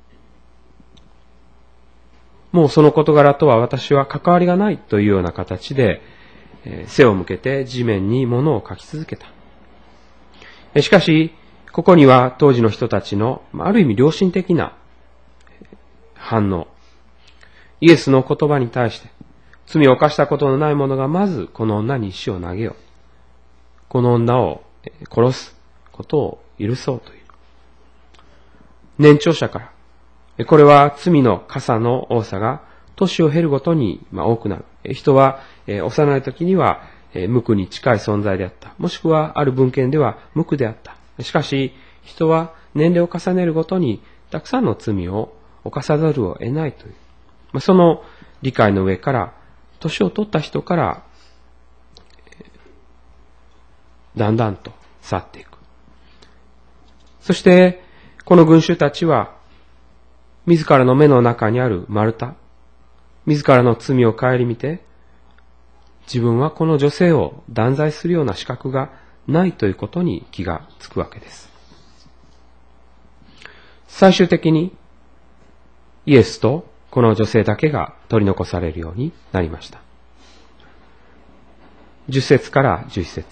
もうその事柄とは私は関わりがないというような形で、背を向けて地面に物を書き続けた。しかし、ここには当時の人たちのある意味良心的な反応。イエスの言葉に対して、罪を犯したことのない者がまずこの女に石を投げよう。この女を殺すことを許そうという。年長者から、これは罪の傘の多さが年を経るごとに多くなる。人は幼い時には無垢に近い存在であった。もしくはある文献では無垢であった。しかし人は年齢を重ねるごとにたくさんの罪を犯さざるを得ないという。その理解の上から、年を取った人からだんだんと去っていく。そしてこの群衆たちは自らの目の中にある丸太、自らの罪を顧みて、自分はこの女性を断罪するような資格がないということに気がつくわけです。最終的にイエスとこの女性だけが取り残されるようになりました。10節から11節。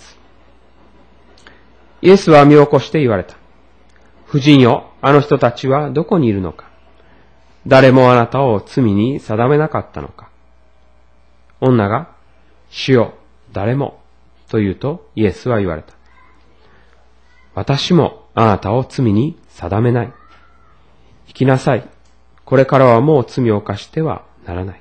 イエスは身を起こして言われた。婦人よ、あの人たちはどこにいるのか。誰もあなたを罪に定めなかったのか。女が、主よ、誰も、と言うとイエスは言われた。私もあなたを罪に定めない。行きなさい。これからはもう罪を犯してはならない。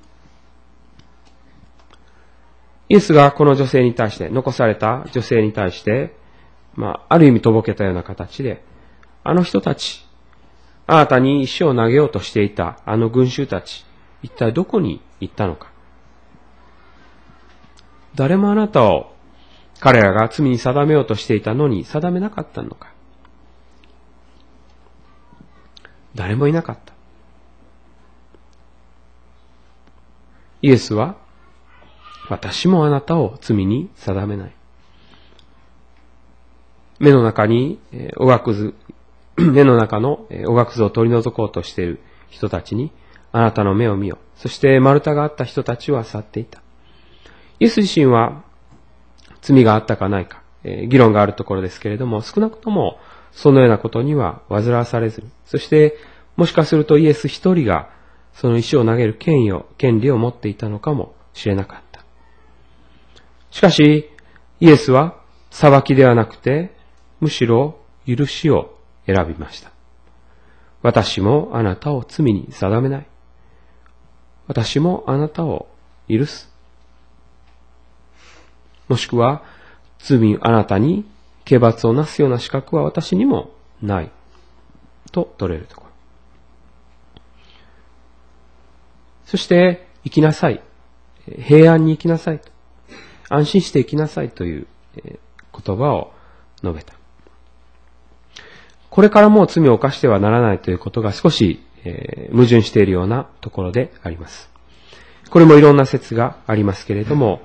イエスがこの女性に対して、残された女性に対して、ある意味とぼけたような形で、あの人たち、あなたに石を投げようとしていたあの群衆たち、一体どこに行ったのか。誰もあなたを彼らが罪に定めようとしていたのに定めなかったのか。誰もいなかった。イエスは、私もあなたを罪に定めない。目の中におがくず、目の中のおがくずを取り除こうとしている人たちに、あなたの目を見よ。そして丸太があった人たちは去っていた。イエス自身は、 罪があったかないか、議論があるところですけれども、少なくともそのようなことには煩わされずに、そしてもしかするとイエス一人がその石を投げる権利を持っていたのかもしれなかった。しかし、イエスは裁きではなくて、むしろ許しを選びました。私もあなたを罪に定めない。私もあなたを許す。もしくは、あなたに刑罰をなすような資格は私にもない。と取れるところ。そして、生きなさい。平安に生きなさい。安心して生きなさいという言葉を述べた。これからもう罪を犯してはならないということが少し、矛盾しているようなところであります。これもいろんな説がありますけれども、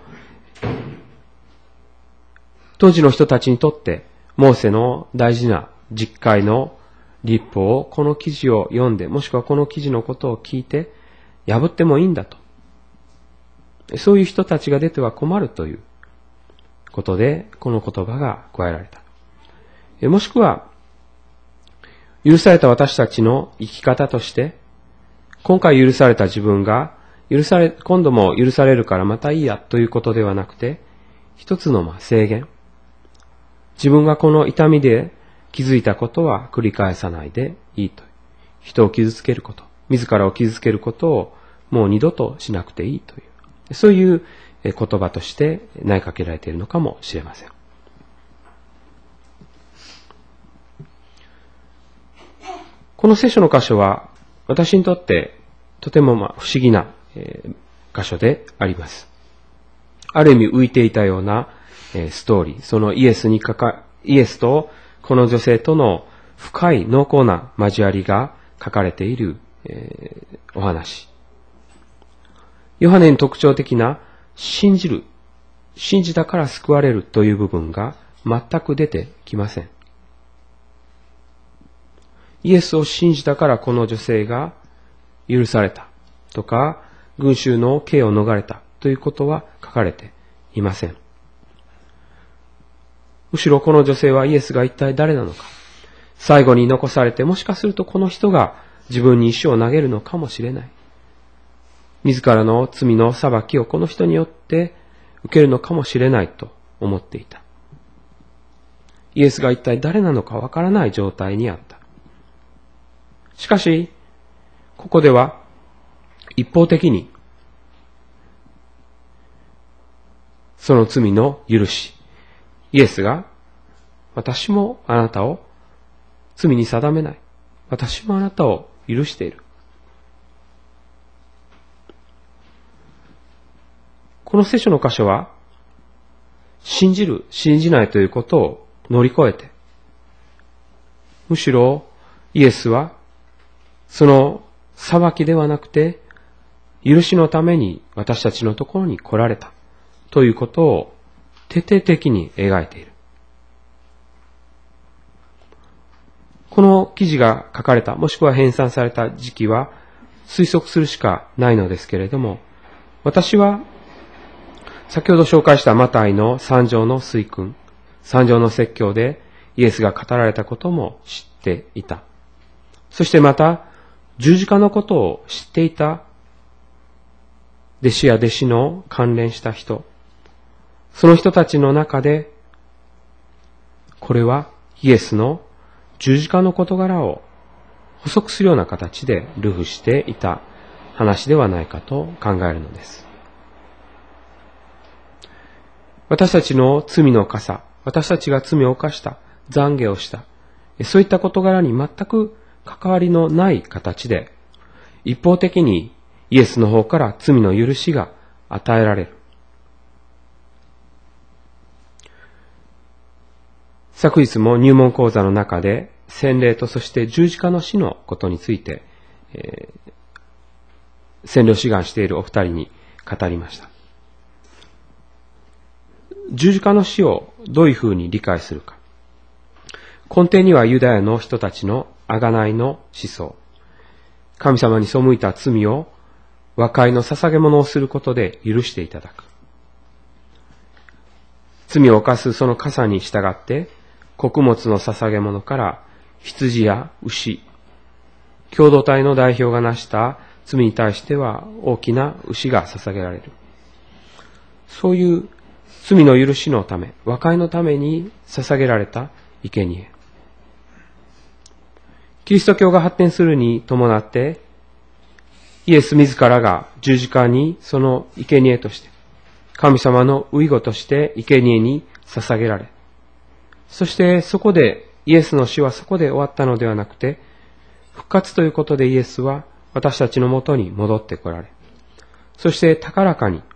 当時の人たちにとって、モーセの大事な実戒の律法を、この記事を読んで、もしくはこの記事のことを聞いて、破ってもいいんだと。そういう人たちが出ては困るということで、この言葉が加えられた。もしくは、許された私たちの生き方として、今回許された自分が、今度も許されるからまたいいやということではなくて、一つの制限。自分がこの痛みで気づいたことは繰り返さないでいいという。人を傷つけること、自らを傷つけることをもう二度としなくていいという。そういう言葉として投げかけられているのかもしれません。この聖書の箇所は私にとってとても不思議な箇所であります。ある意味浮いていたようなストーリー、そのイエスとこの女性との深い濃厚な交わりが書かれているお話。ヨハネに特徴的な信じたから救われるという部分が全く出てきません。イエスを信じたからこの女性が許されたとか、群衆の刑を逃れたということは書かれていません。むしろこの女性はイエスが一体誰なのか、最後に残されて、もしかするとこの人が自分に石を投げるのかもしれない。自らの罪の裁きをこの人によって受けるのかもしれないと思っていた。イエスが一体誰なのかわからない状態にあった。しかし、ここでは一方的にその罪の許し、イエスが私もあなたを罪に定めない。私もあなたを許している。この聖書の箇所は信じる、信じないということを乗り越えて、むしろイエスはその裁きではなくて許しのために私たちのところに来られたということを徹底的に描いている。この記事が書かれた、もしくは編纂された時期は推測するしかないのですけれども、私は先ほど紹介したマタイの三条の水訓、三条の説教でイエスが語られたことも知っていた。そしてまた十字架のことを知っていた弟子や弟子の関連した人、その人たちの中で、これはイエスの十字架の事柄を補足するような形で流布していた話ではないかと考えるのです。私たちの罪の重、私たちが罪を犯した、懺悔をした、そういった事柄に全く関わりのない形で、一方的にイエスの方から罪の許しが与えられる。昨日も入門講座の中で洗礼とそして十字架の死のことについて、洗礼を志願しているお二人に語りました。十字架の死をどういうふうに理解するか。根底にはユダヤの人たちの贖いの思想。神様に背いた罪を和解の捧げ物をすることで許していただく。 罪を犯すその傘に従って、穀物の捧げ物から羊や牛、共同体の代表がなした罪に対しては大きな牛が捧げられる。そういう罪の許しのため、和解のために捧げられた生贄。キリスト教が発展するに伴って、イエス自らが十字架にその生贄として、神様の遺語として生贄に捧げられ、そしてそこで、イエスの死はそこで終わったのではなくて、復活ということでイエスは私たちのもとに戻ってこられ、そして高らかに、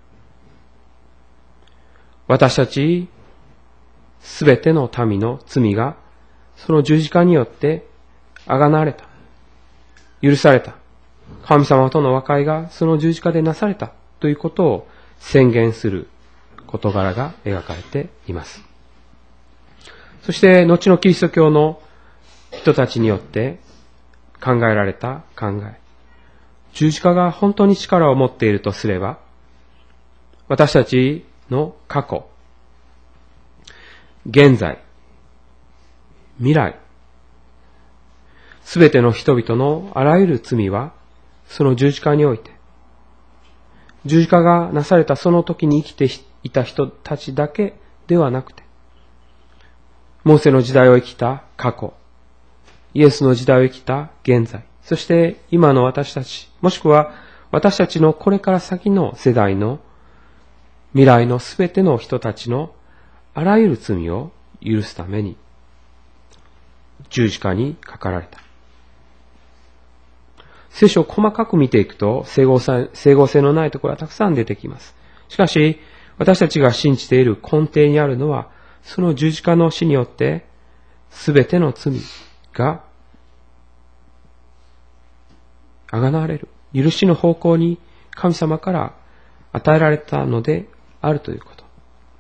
私たちすべての民の罪が、その十字架によってあがなわれた、許された、神様との和解がその十字架でなされたということを宣言する事柄が描かれています。そして後のキリスト教の人たちによって考えられた考え。十字架が本当に力を持っているとすれば、私たちの過去、現在、未来、すべての人々のあらゆる罪は、その十字架において、十字架がなされたその時に生きていた人たちだけではなくて、モーセの時代を生きた過去、イエスの時代を生きた現在、そして今の私たち、もしくは私たちのこれから先の世代の未来のすべての人たちのあらゆる罪を許すために十字架にかかられた。聖書を細かく見ていくと整合性のないところはたくさん出てきます。しかし私たちが信じている根底にあるのは、その十字架の死によってすべての罪があがなわれる、許しの方向に神様から与えられたのであるということ。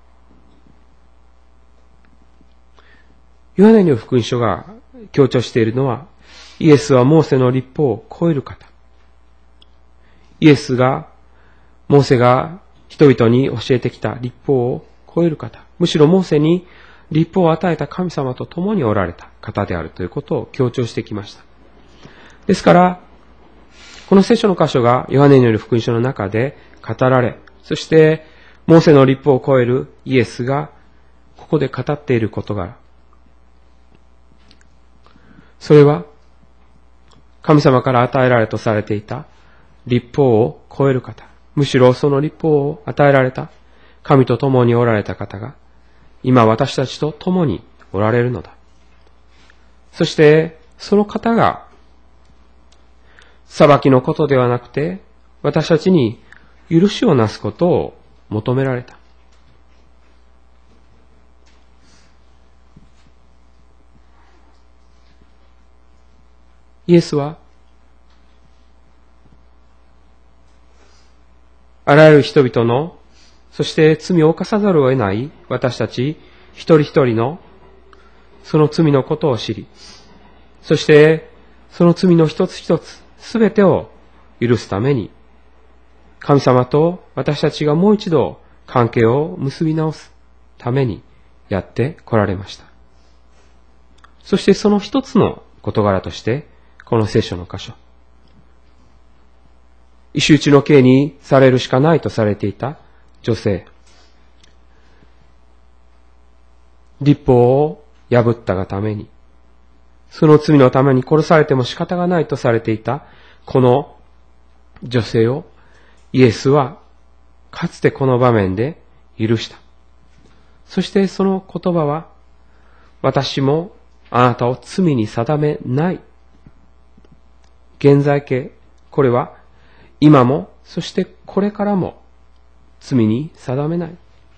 ヨハネの福音書が強調しているのは、イエスはモーセの律法を超える方。イエスが、モーセが人々に教えてきた律法を超える方。むしろモーセに律法を与えた神様と共におられた方であるということを強調してきました。ですから、この聖書の箇所がヨハネによる福音書の中で語られ、そしてモーセの律法を超えるイエスがここで語っている事柄。それは神様から与えられとされていた律法を超える方、むしろその律法を与えられた神と共におられた方が今私たちと共におられるのだ。そしてその方が裁きのことではなくて私たちに許しをなすことを求められた。イエスはあらゆる人々の、そして罪を犯さざるを得ない私たち一人一人のその罪のことを知り、そしてその罪の一つ一つすべてを許すために神様と私たちがもう一度関係を結び直すためにやって来られました。そしてその一つの事柄としてこの聖書の箇所、石打ちの刑にされるしかないとされていた女性、律法を破ったがために、その罪のために殺されても仕方がないとされていたこの女性をイエスはかつてこの場面で許した。そしてその言葉は、私もあなたを罪に定めない。現在形、これは今もそしてこれからも罪に定めない。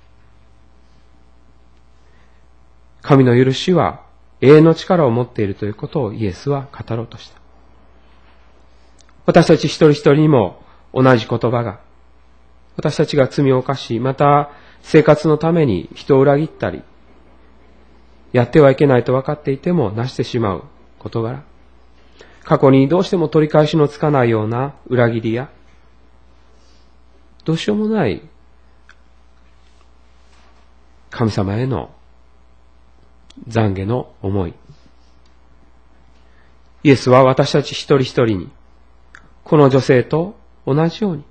神の許しは永遠の力を持っているということをイエスは語ろうとした。私たち一人一人にも同じ言葉が、私たちが罪を犯し、また生活のために人を裏切ったり、やってはいけないと分かっていてもなしてしまう事柄、過去にどうしても取り返しのつかないような裏切りや、どうしようもない神様への懺悔の思い。イエスは私たち一人一人に、この女性と同じように、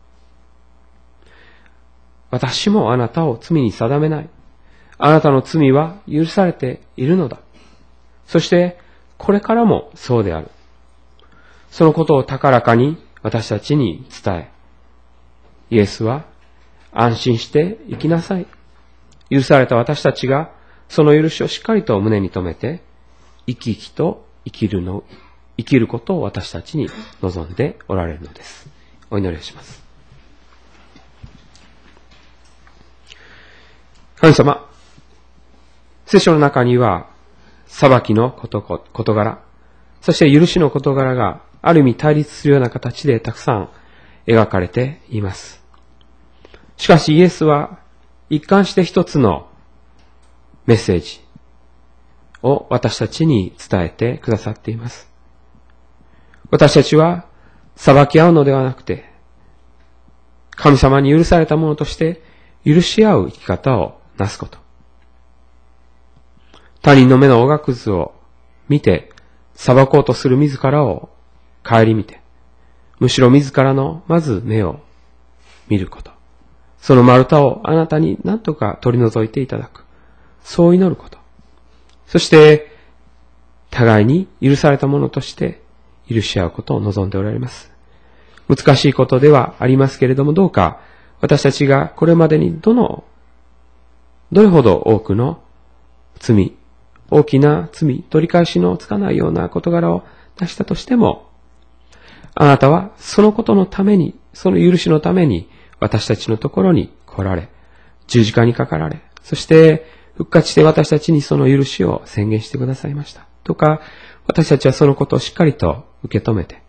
私もあなたを罪に定めない。あなたの罪は許されているのだ。そして、これからもそうである。そのことを高らかに私たちに伝え、イエスは安心して生きなさい。許された私たちがその許しをしっかりと胸に留めて、生き生きと生きることを私たちに望んでおられるのです。お祈りをします。神様、聖書の中には、裁きの事柄、そして許しの事柄がある意味対立するような形でたくさん描かれています。しかしイエスは一貫して一つのメッセージを私たちに伝えてくださっています。私たちは裁き合うのではなくて、神様に許されたものとして許し合う生き方をなすこと。他人の目のおがくずを見て裁こうとする自らを顧みて、むしろ自らのまず目を見ること。その丸太をあなたに何とか取り除いていただく。そう祈ること。そして、互いに許されたものとして許し合うことを望んでおられます。難しいことではありますけれども、どうか私たちがこれまでにどれほど多くの罪、大きな罪、取り返しのつかないような事柄を出したとしても、あなたはそのことのために、その許しのために私たちのところに来られ、十字架にかかられ、そして復活して私たちにその許しを宣言してくださいました。とか、私たちはそのことをしっかりと受け止めて、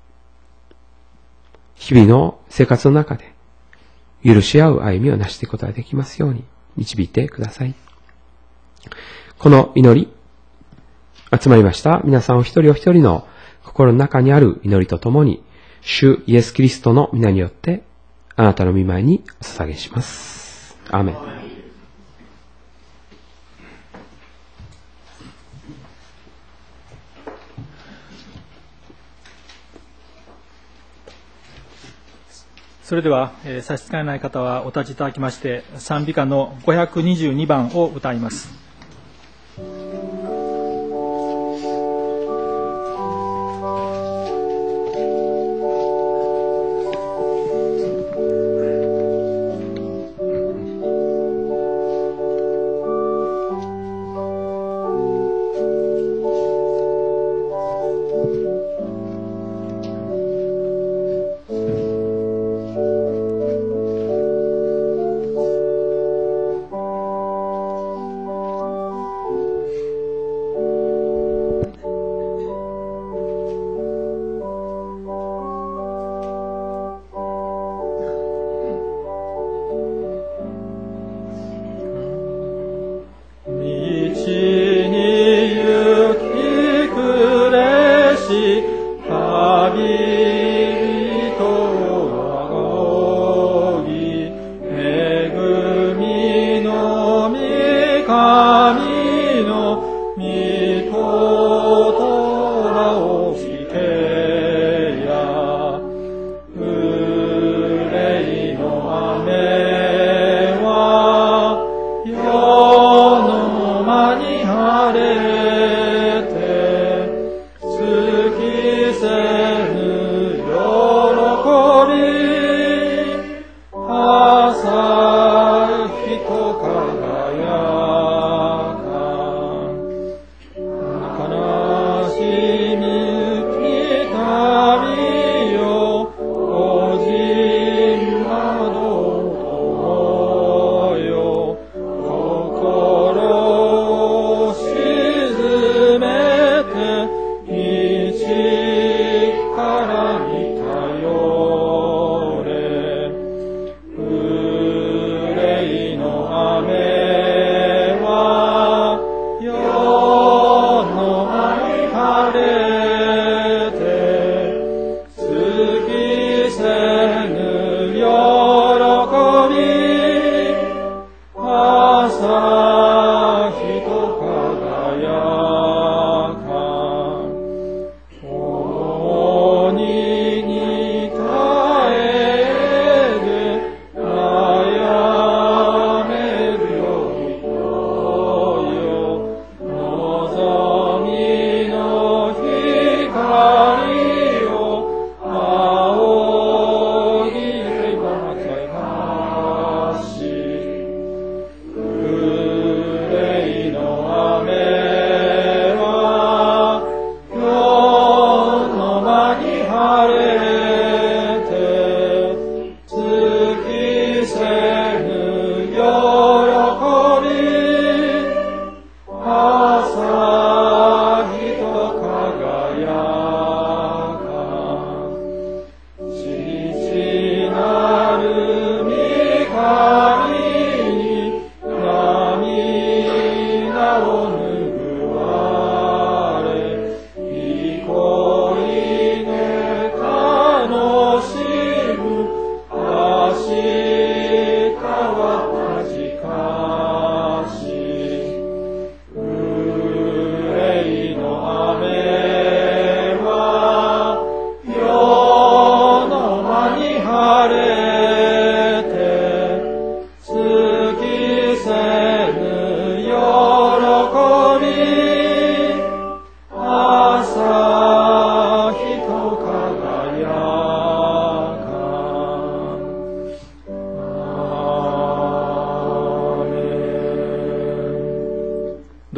日々の生活の中で許し合う歩みをなしていくことができますように導いてください。この祈り、集まりました皆さんお一人お一人の心の中にある祈りとともに、主イエス・キリストの皆によってあなたの御前にお捧げします。アーメン。 それでは、差し支えない方はお立ちいただきまして、賛美歌の522番を歌います。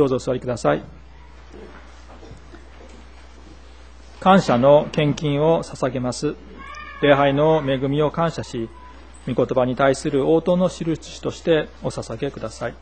どうぞお座りください。感謝の献金を捧げます。礼拝の恵みを感謝し、御言葉に対する応答の印としてお捧げください。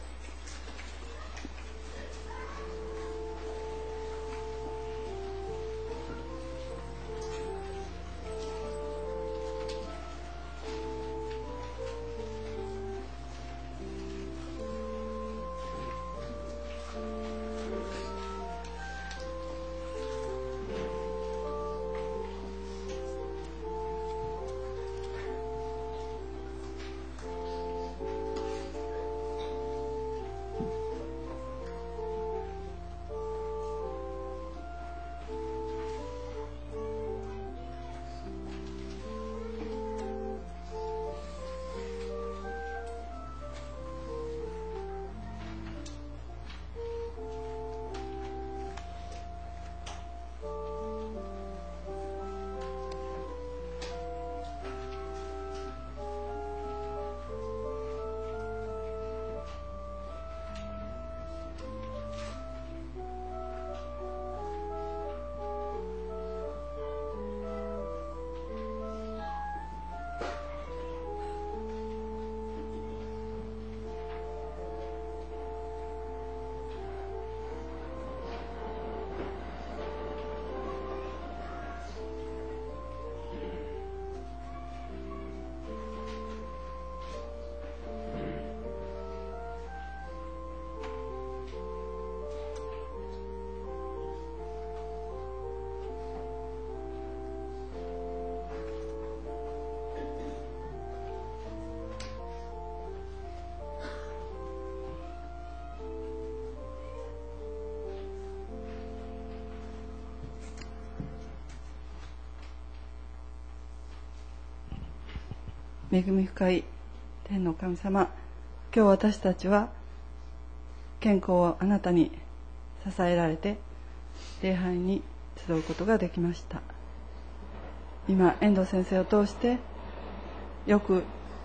恵み深い天の神様、今日私たちは健康をあなたに支えられて礼拝に集うことができました。今遠藤先生を通してよく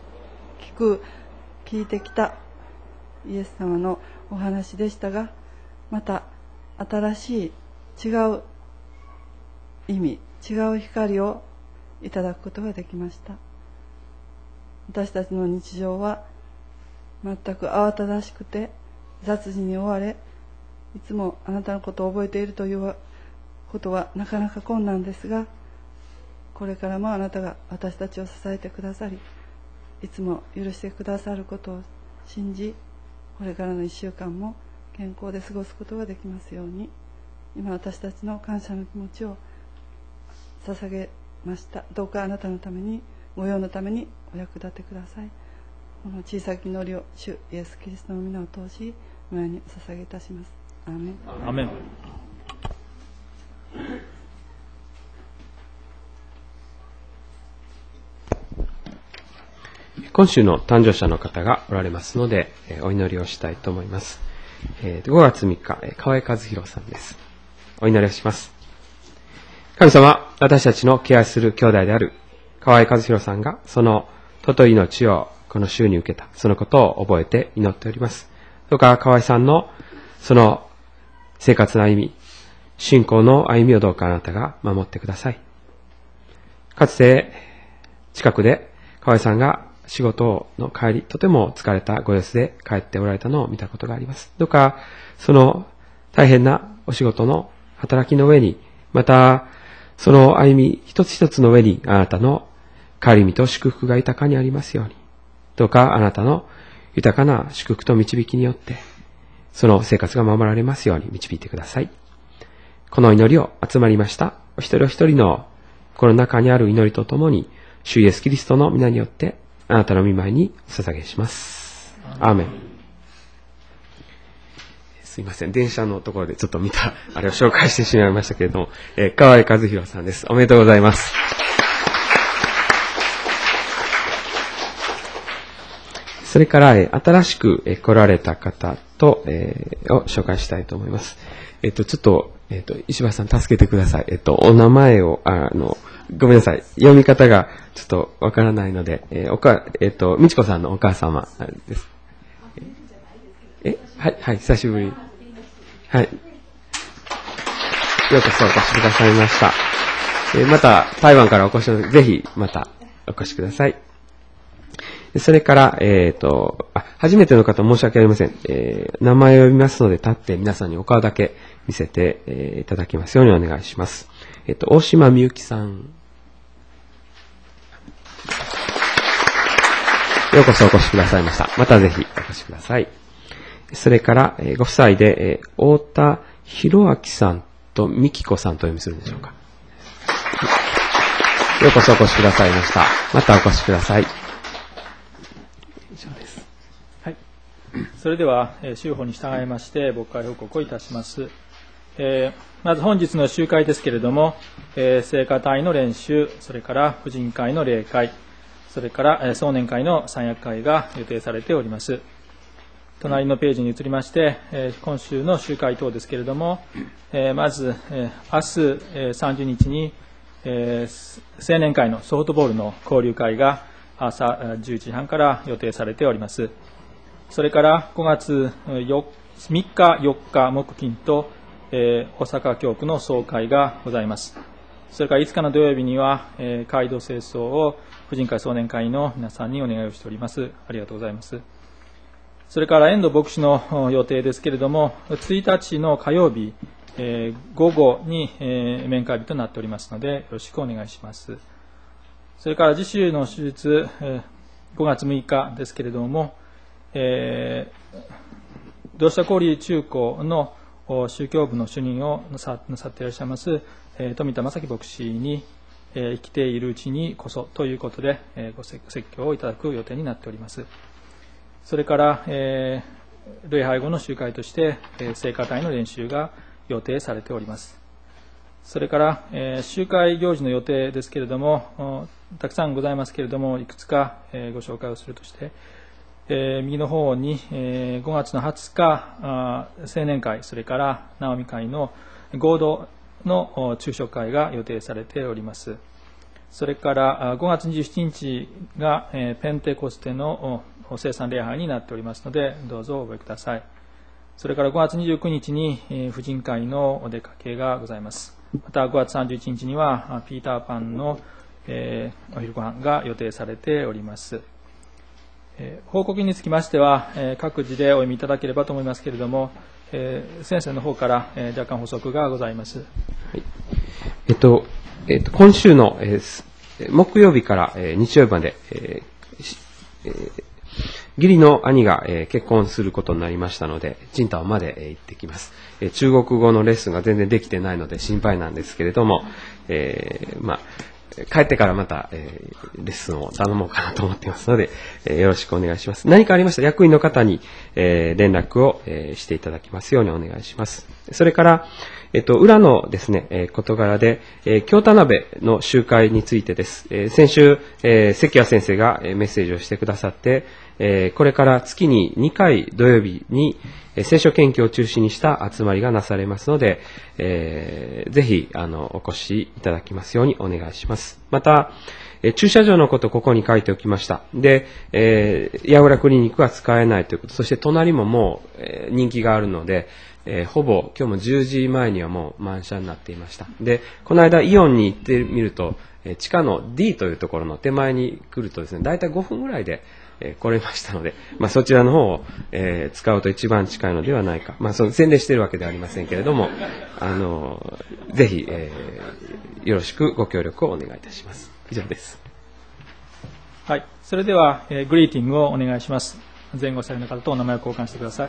聞いてきたイエス様のお話でしたが、また新しい違う意味、違う光をいただくことができました。私たちの日常は全く慌ただしくて雑事に追われ、いつもあなたのことを覚えているということはなかなか困難ですが、これからもあなたが私たちを支えてくださり、いつも許してくださることを信じ、これからの1週間も健康で過ごすことができますように、今私たちの感謝の気持ちを捧げました。どうかあなたのために、ご用のためにお役立てください。この小さき祈りを主イエスキリストの皆を通し御前にお捧げいたします。アーメン。 アーメン。 今週の誕生者の方がおられますので、お祈りをしたいと思います。5月3日、河合和弘さんです。お祈りをします。神様、私たちの敬愛する兄弟である河合和弘さんがその尊い命をこの週に受けた、そのことを覚えて祈っております。どうか河合さんのその生活の歩み、信仰の歩みをどうかあなたが守ってください。かつて近くで河合さんが仕事の帰り、とても疲れたご様子で帰っておられたのを見たことがあります。どうかその大変なお仕事の働きの上に、またその歩み一つ一つの上にあなたの帰り道と祝福が豊かにありますように。どうかあなたの豊かな祝福と導きによってその生活が守られますように導いてください。この祈りを集まりましたお一人お一人のこの中にある祈りとともに、主イエスキリストの皆によってあなたの御前にお捧げします。アーメン。すいません、電車のところでちょっと見たあれを紹介してしまいましたけれども、河合和弘さんです。おめでとうございます。それから新しく来られた方とを紹介したいと思います。ちょっと石橋さん助けてください。お名前をごめんなさい、読み方がちょっとわからないので、美智子さんのお母様です。はい、久しぶり。 はい。ようこそお越しくださいました。また、台湾からお越しの時、ぜひ、また、お越しください。それから、初めての方申し訳ありません。名前を読みますので、立って皆さんにお顔だけ見せて、いただきますようにお願いします。大島みゆきさん。ようこそお越しくださいました。またぜひお越しください。それから、ご夫妻で、太田博明さんと美希子さんとお読みするんでしょうか。ようこそお越しくださいました。またお越しください。以上です。 はい。それでは、週報に従いまして、牧会報告をいたします。まず本日の集会ですけれども、聖歌隊の練習、それから婦人会の例会、それから壮年会の三役会が予定されております。隣のページに移りまして、今週の集会等ですけれども、まず、明日30日に、青年会のソフトボールの交流会が朝11時半から予定されております。それから5月3日、4日、木金と、大阪教区の総会がございます。それから5日の土曜日には、街道清掃を婦人会壮年会の皆さんにお願いをしております。ありがとうございます。それから遠藤牧師の予定ですけれども、1日の火曜日、午後に、面会日となっておりますので、よろしくお願いします。それから次週の手術、5月6日ですけれども、同志社交流中高の宗教部の主任をなさっていらっしゃいます、富田正樹牧師に、生きているうちにこそということで、ご説教をいただく予定になっております。それから、礼拝後の集会として、聖歌隊の練習が予定されております。それから、集会行事の予定ですけれども、たくさんございますけれども、いくつか、ご紹介をするとして、右の方に、5月の20日、青年会、それから直美会の合同の昼食会が予定されております。それから5月27日がペンテコステの聖餐礼拝になっておりますので、どうぞお覚えください。それから5月29日に婦人会のお出かけがございます。また5月31日にはピーターパンのお昼ご飯が予定されております。報告につきましては各自でお読みいただければと思いますけれども、先生の方から若干補足がございます。 はい、今週の木曜日から日曜日まで義理の兄が結婚することになりましたので、青島まで行ってきます。中国語のレッスンが全然できてないので心配なんですけれども、帰ってからまた、レッスンを頼もうかなと思っていますので、よろしくお願いします。何かありましたら役員の方に、連絡を、していただきますようにお願いします。それから、裏のですね、事柄で、京田鍋の集会についてです。先週、関谷先生がメッセージをしてくださって、これから月に2回土曜日に聖書研究を中心にした集まりがなされますので、ぜひお越しいただきますようにお願いします。また、駐車場のことここに書いておきました。で、八浦クリニックは使えないということ、そして隣ももう、人気があるので、ほぼ今日も10時前にはもう満車になっていました。で、この間イオンに行ってみると、地下の D というところの手前に来るとですね、だいたい5分ぐらいで来れましたので、そちらの方を、使うと一番近いのではないか。その宣伝しているわけではありませんけれども、ぜひ、よろしくご協力をお願いいたします。以上です。 はい。それでは、グリーティングをお願いします。前後される方とお名前を交換してください。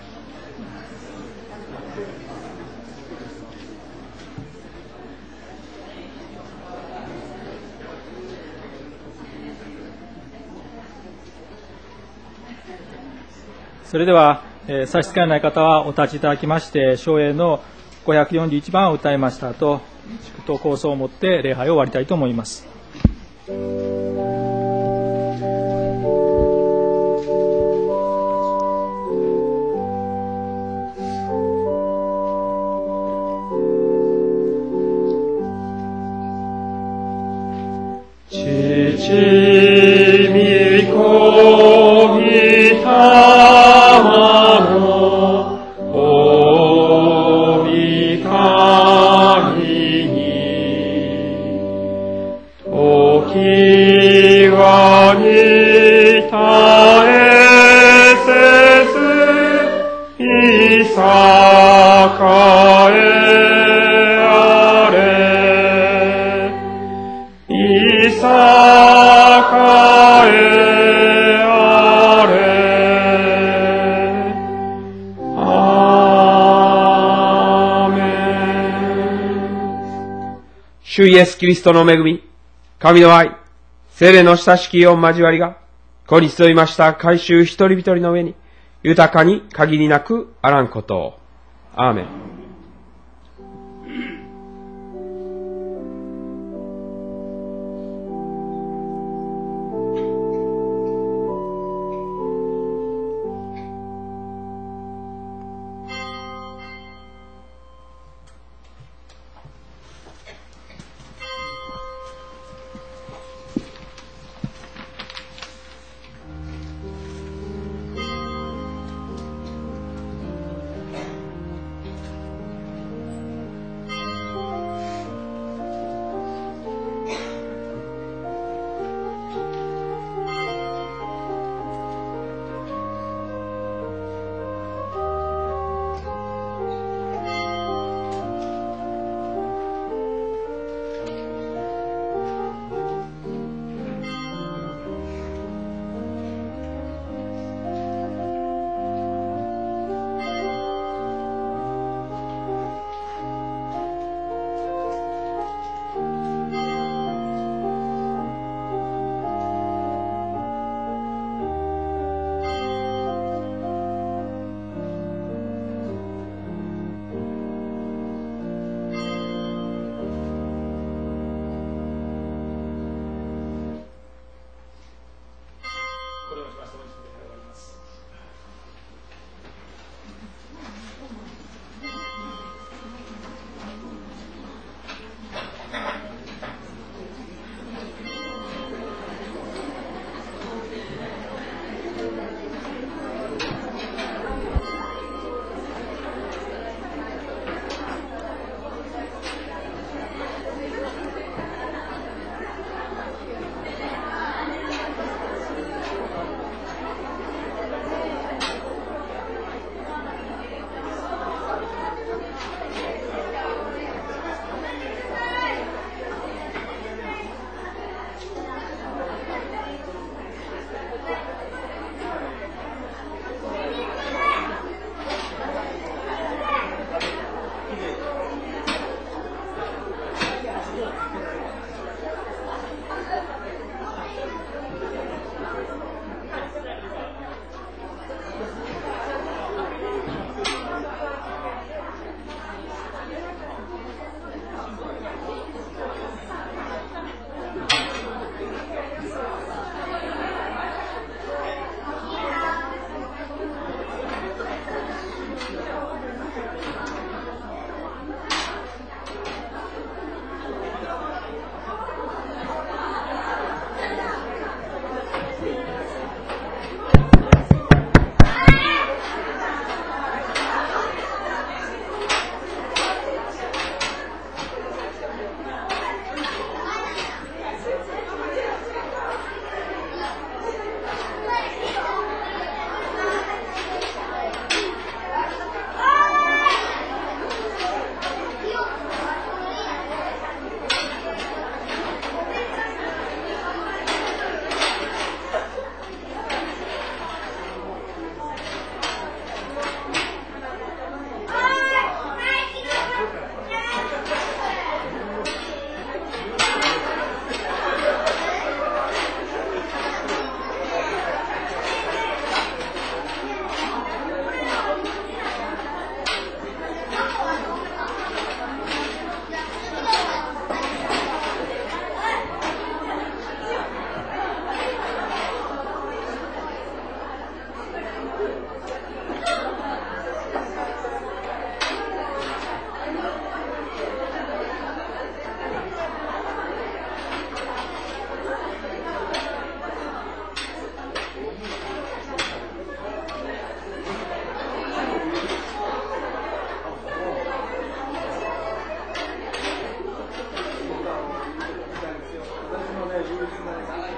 それでは、差し支えない方はお立ちいただきまして、唱詠の541番を歌いました後、祝祷構想をもって礼拝を終わりたいと思います。 お主イエスキリストの恵み、神の愛、聖霊の親しき御交わりが、子に集いました改宗一人一人の上に、豊かに限りなくあらんことを。アーメン。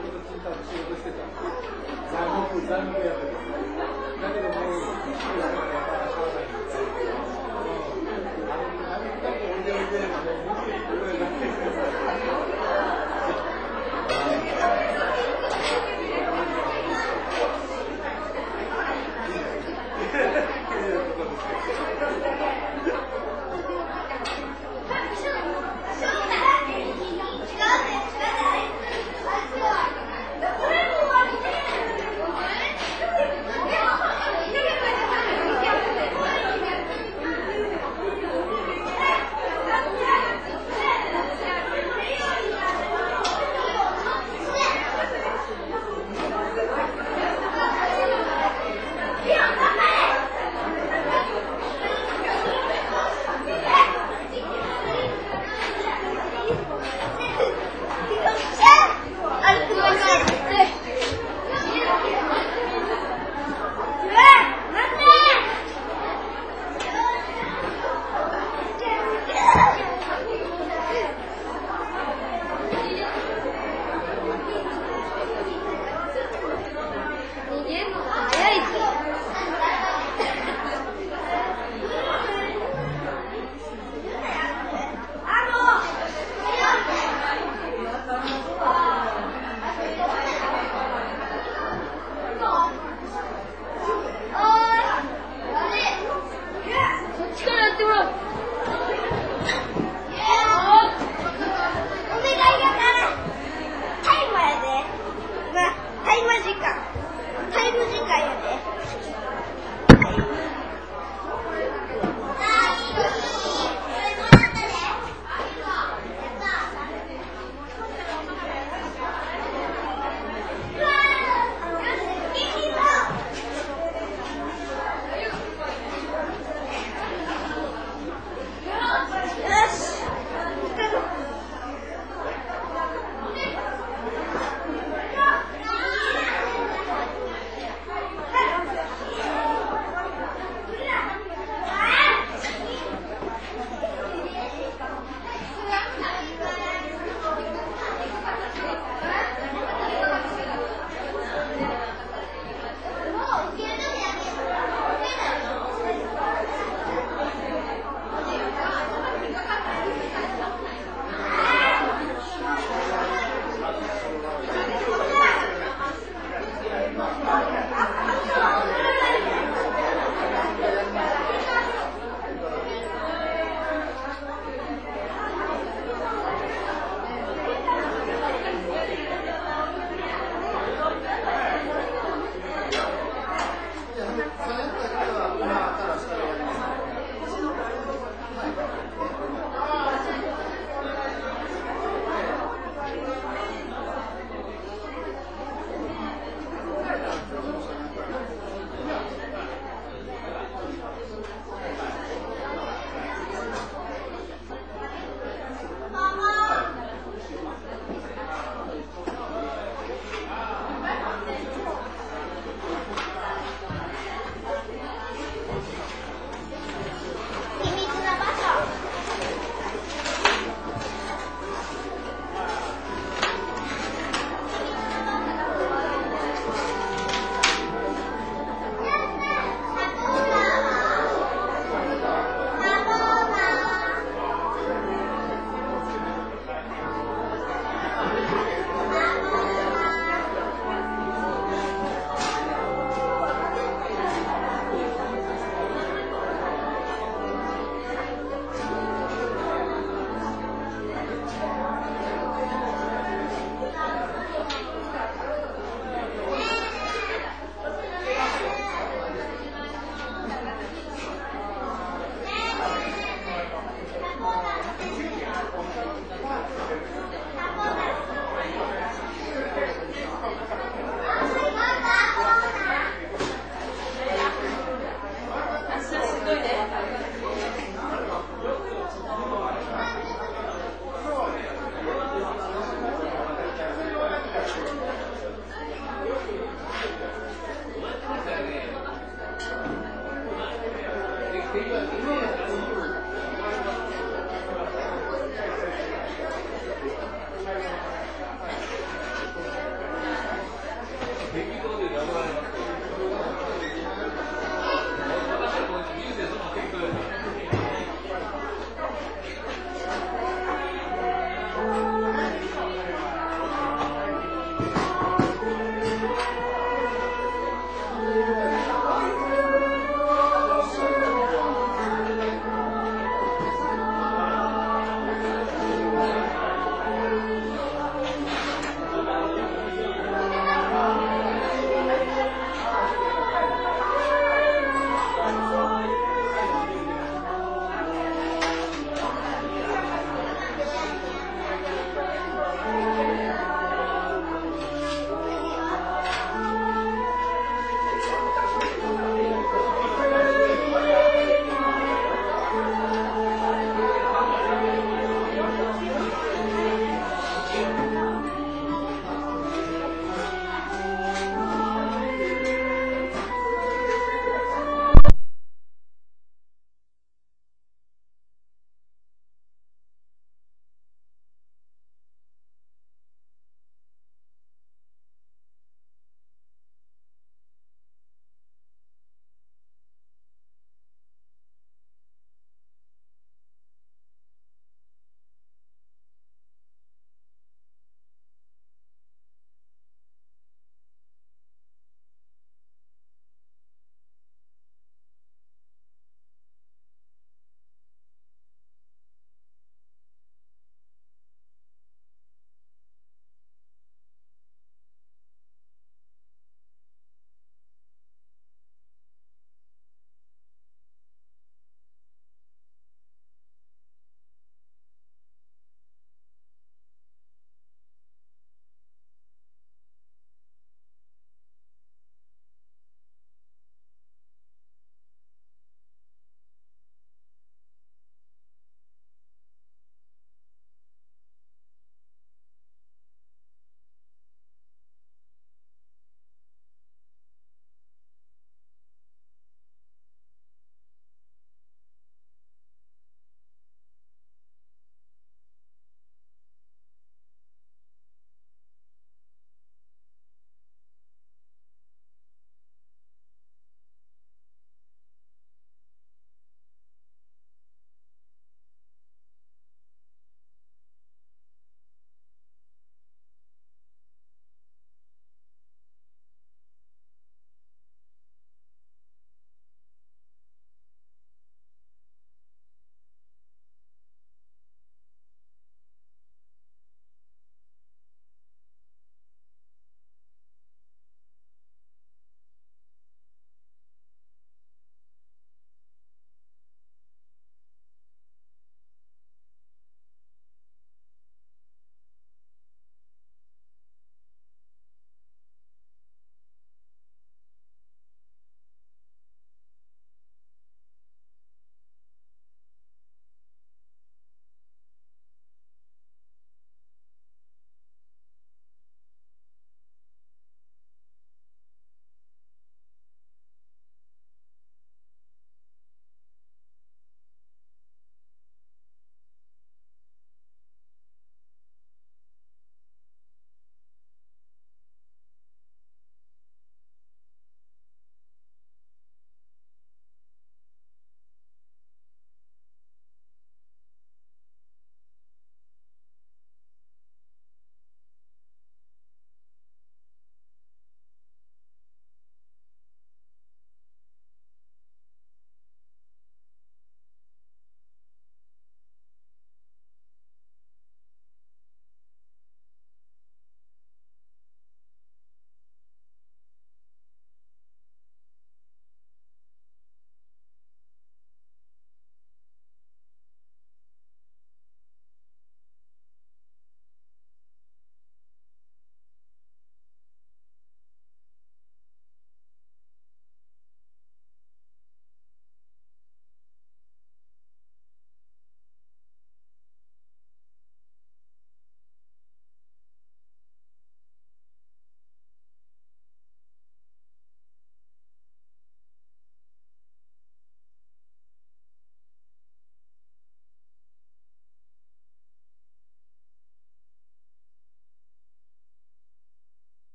残酷やったです。だけどもう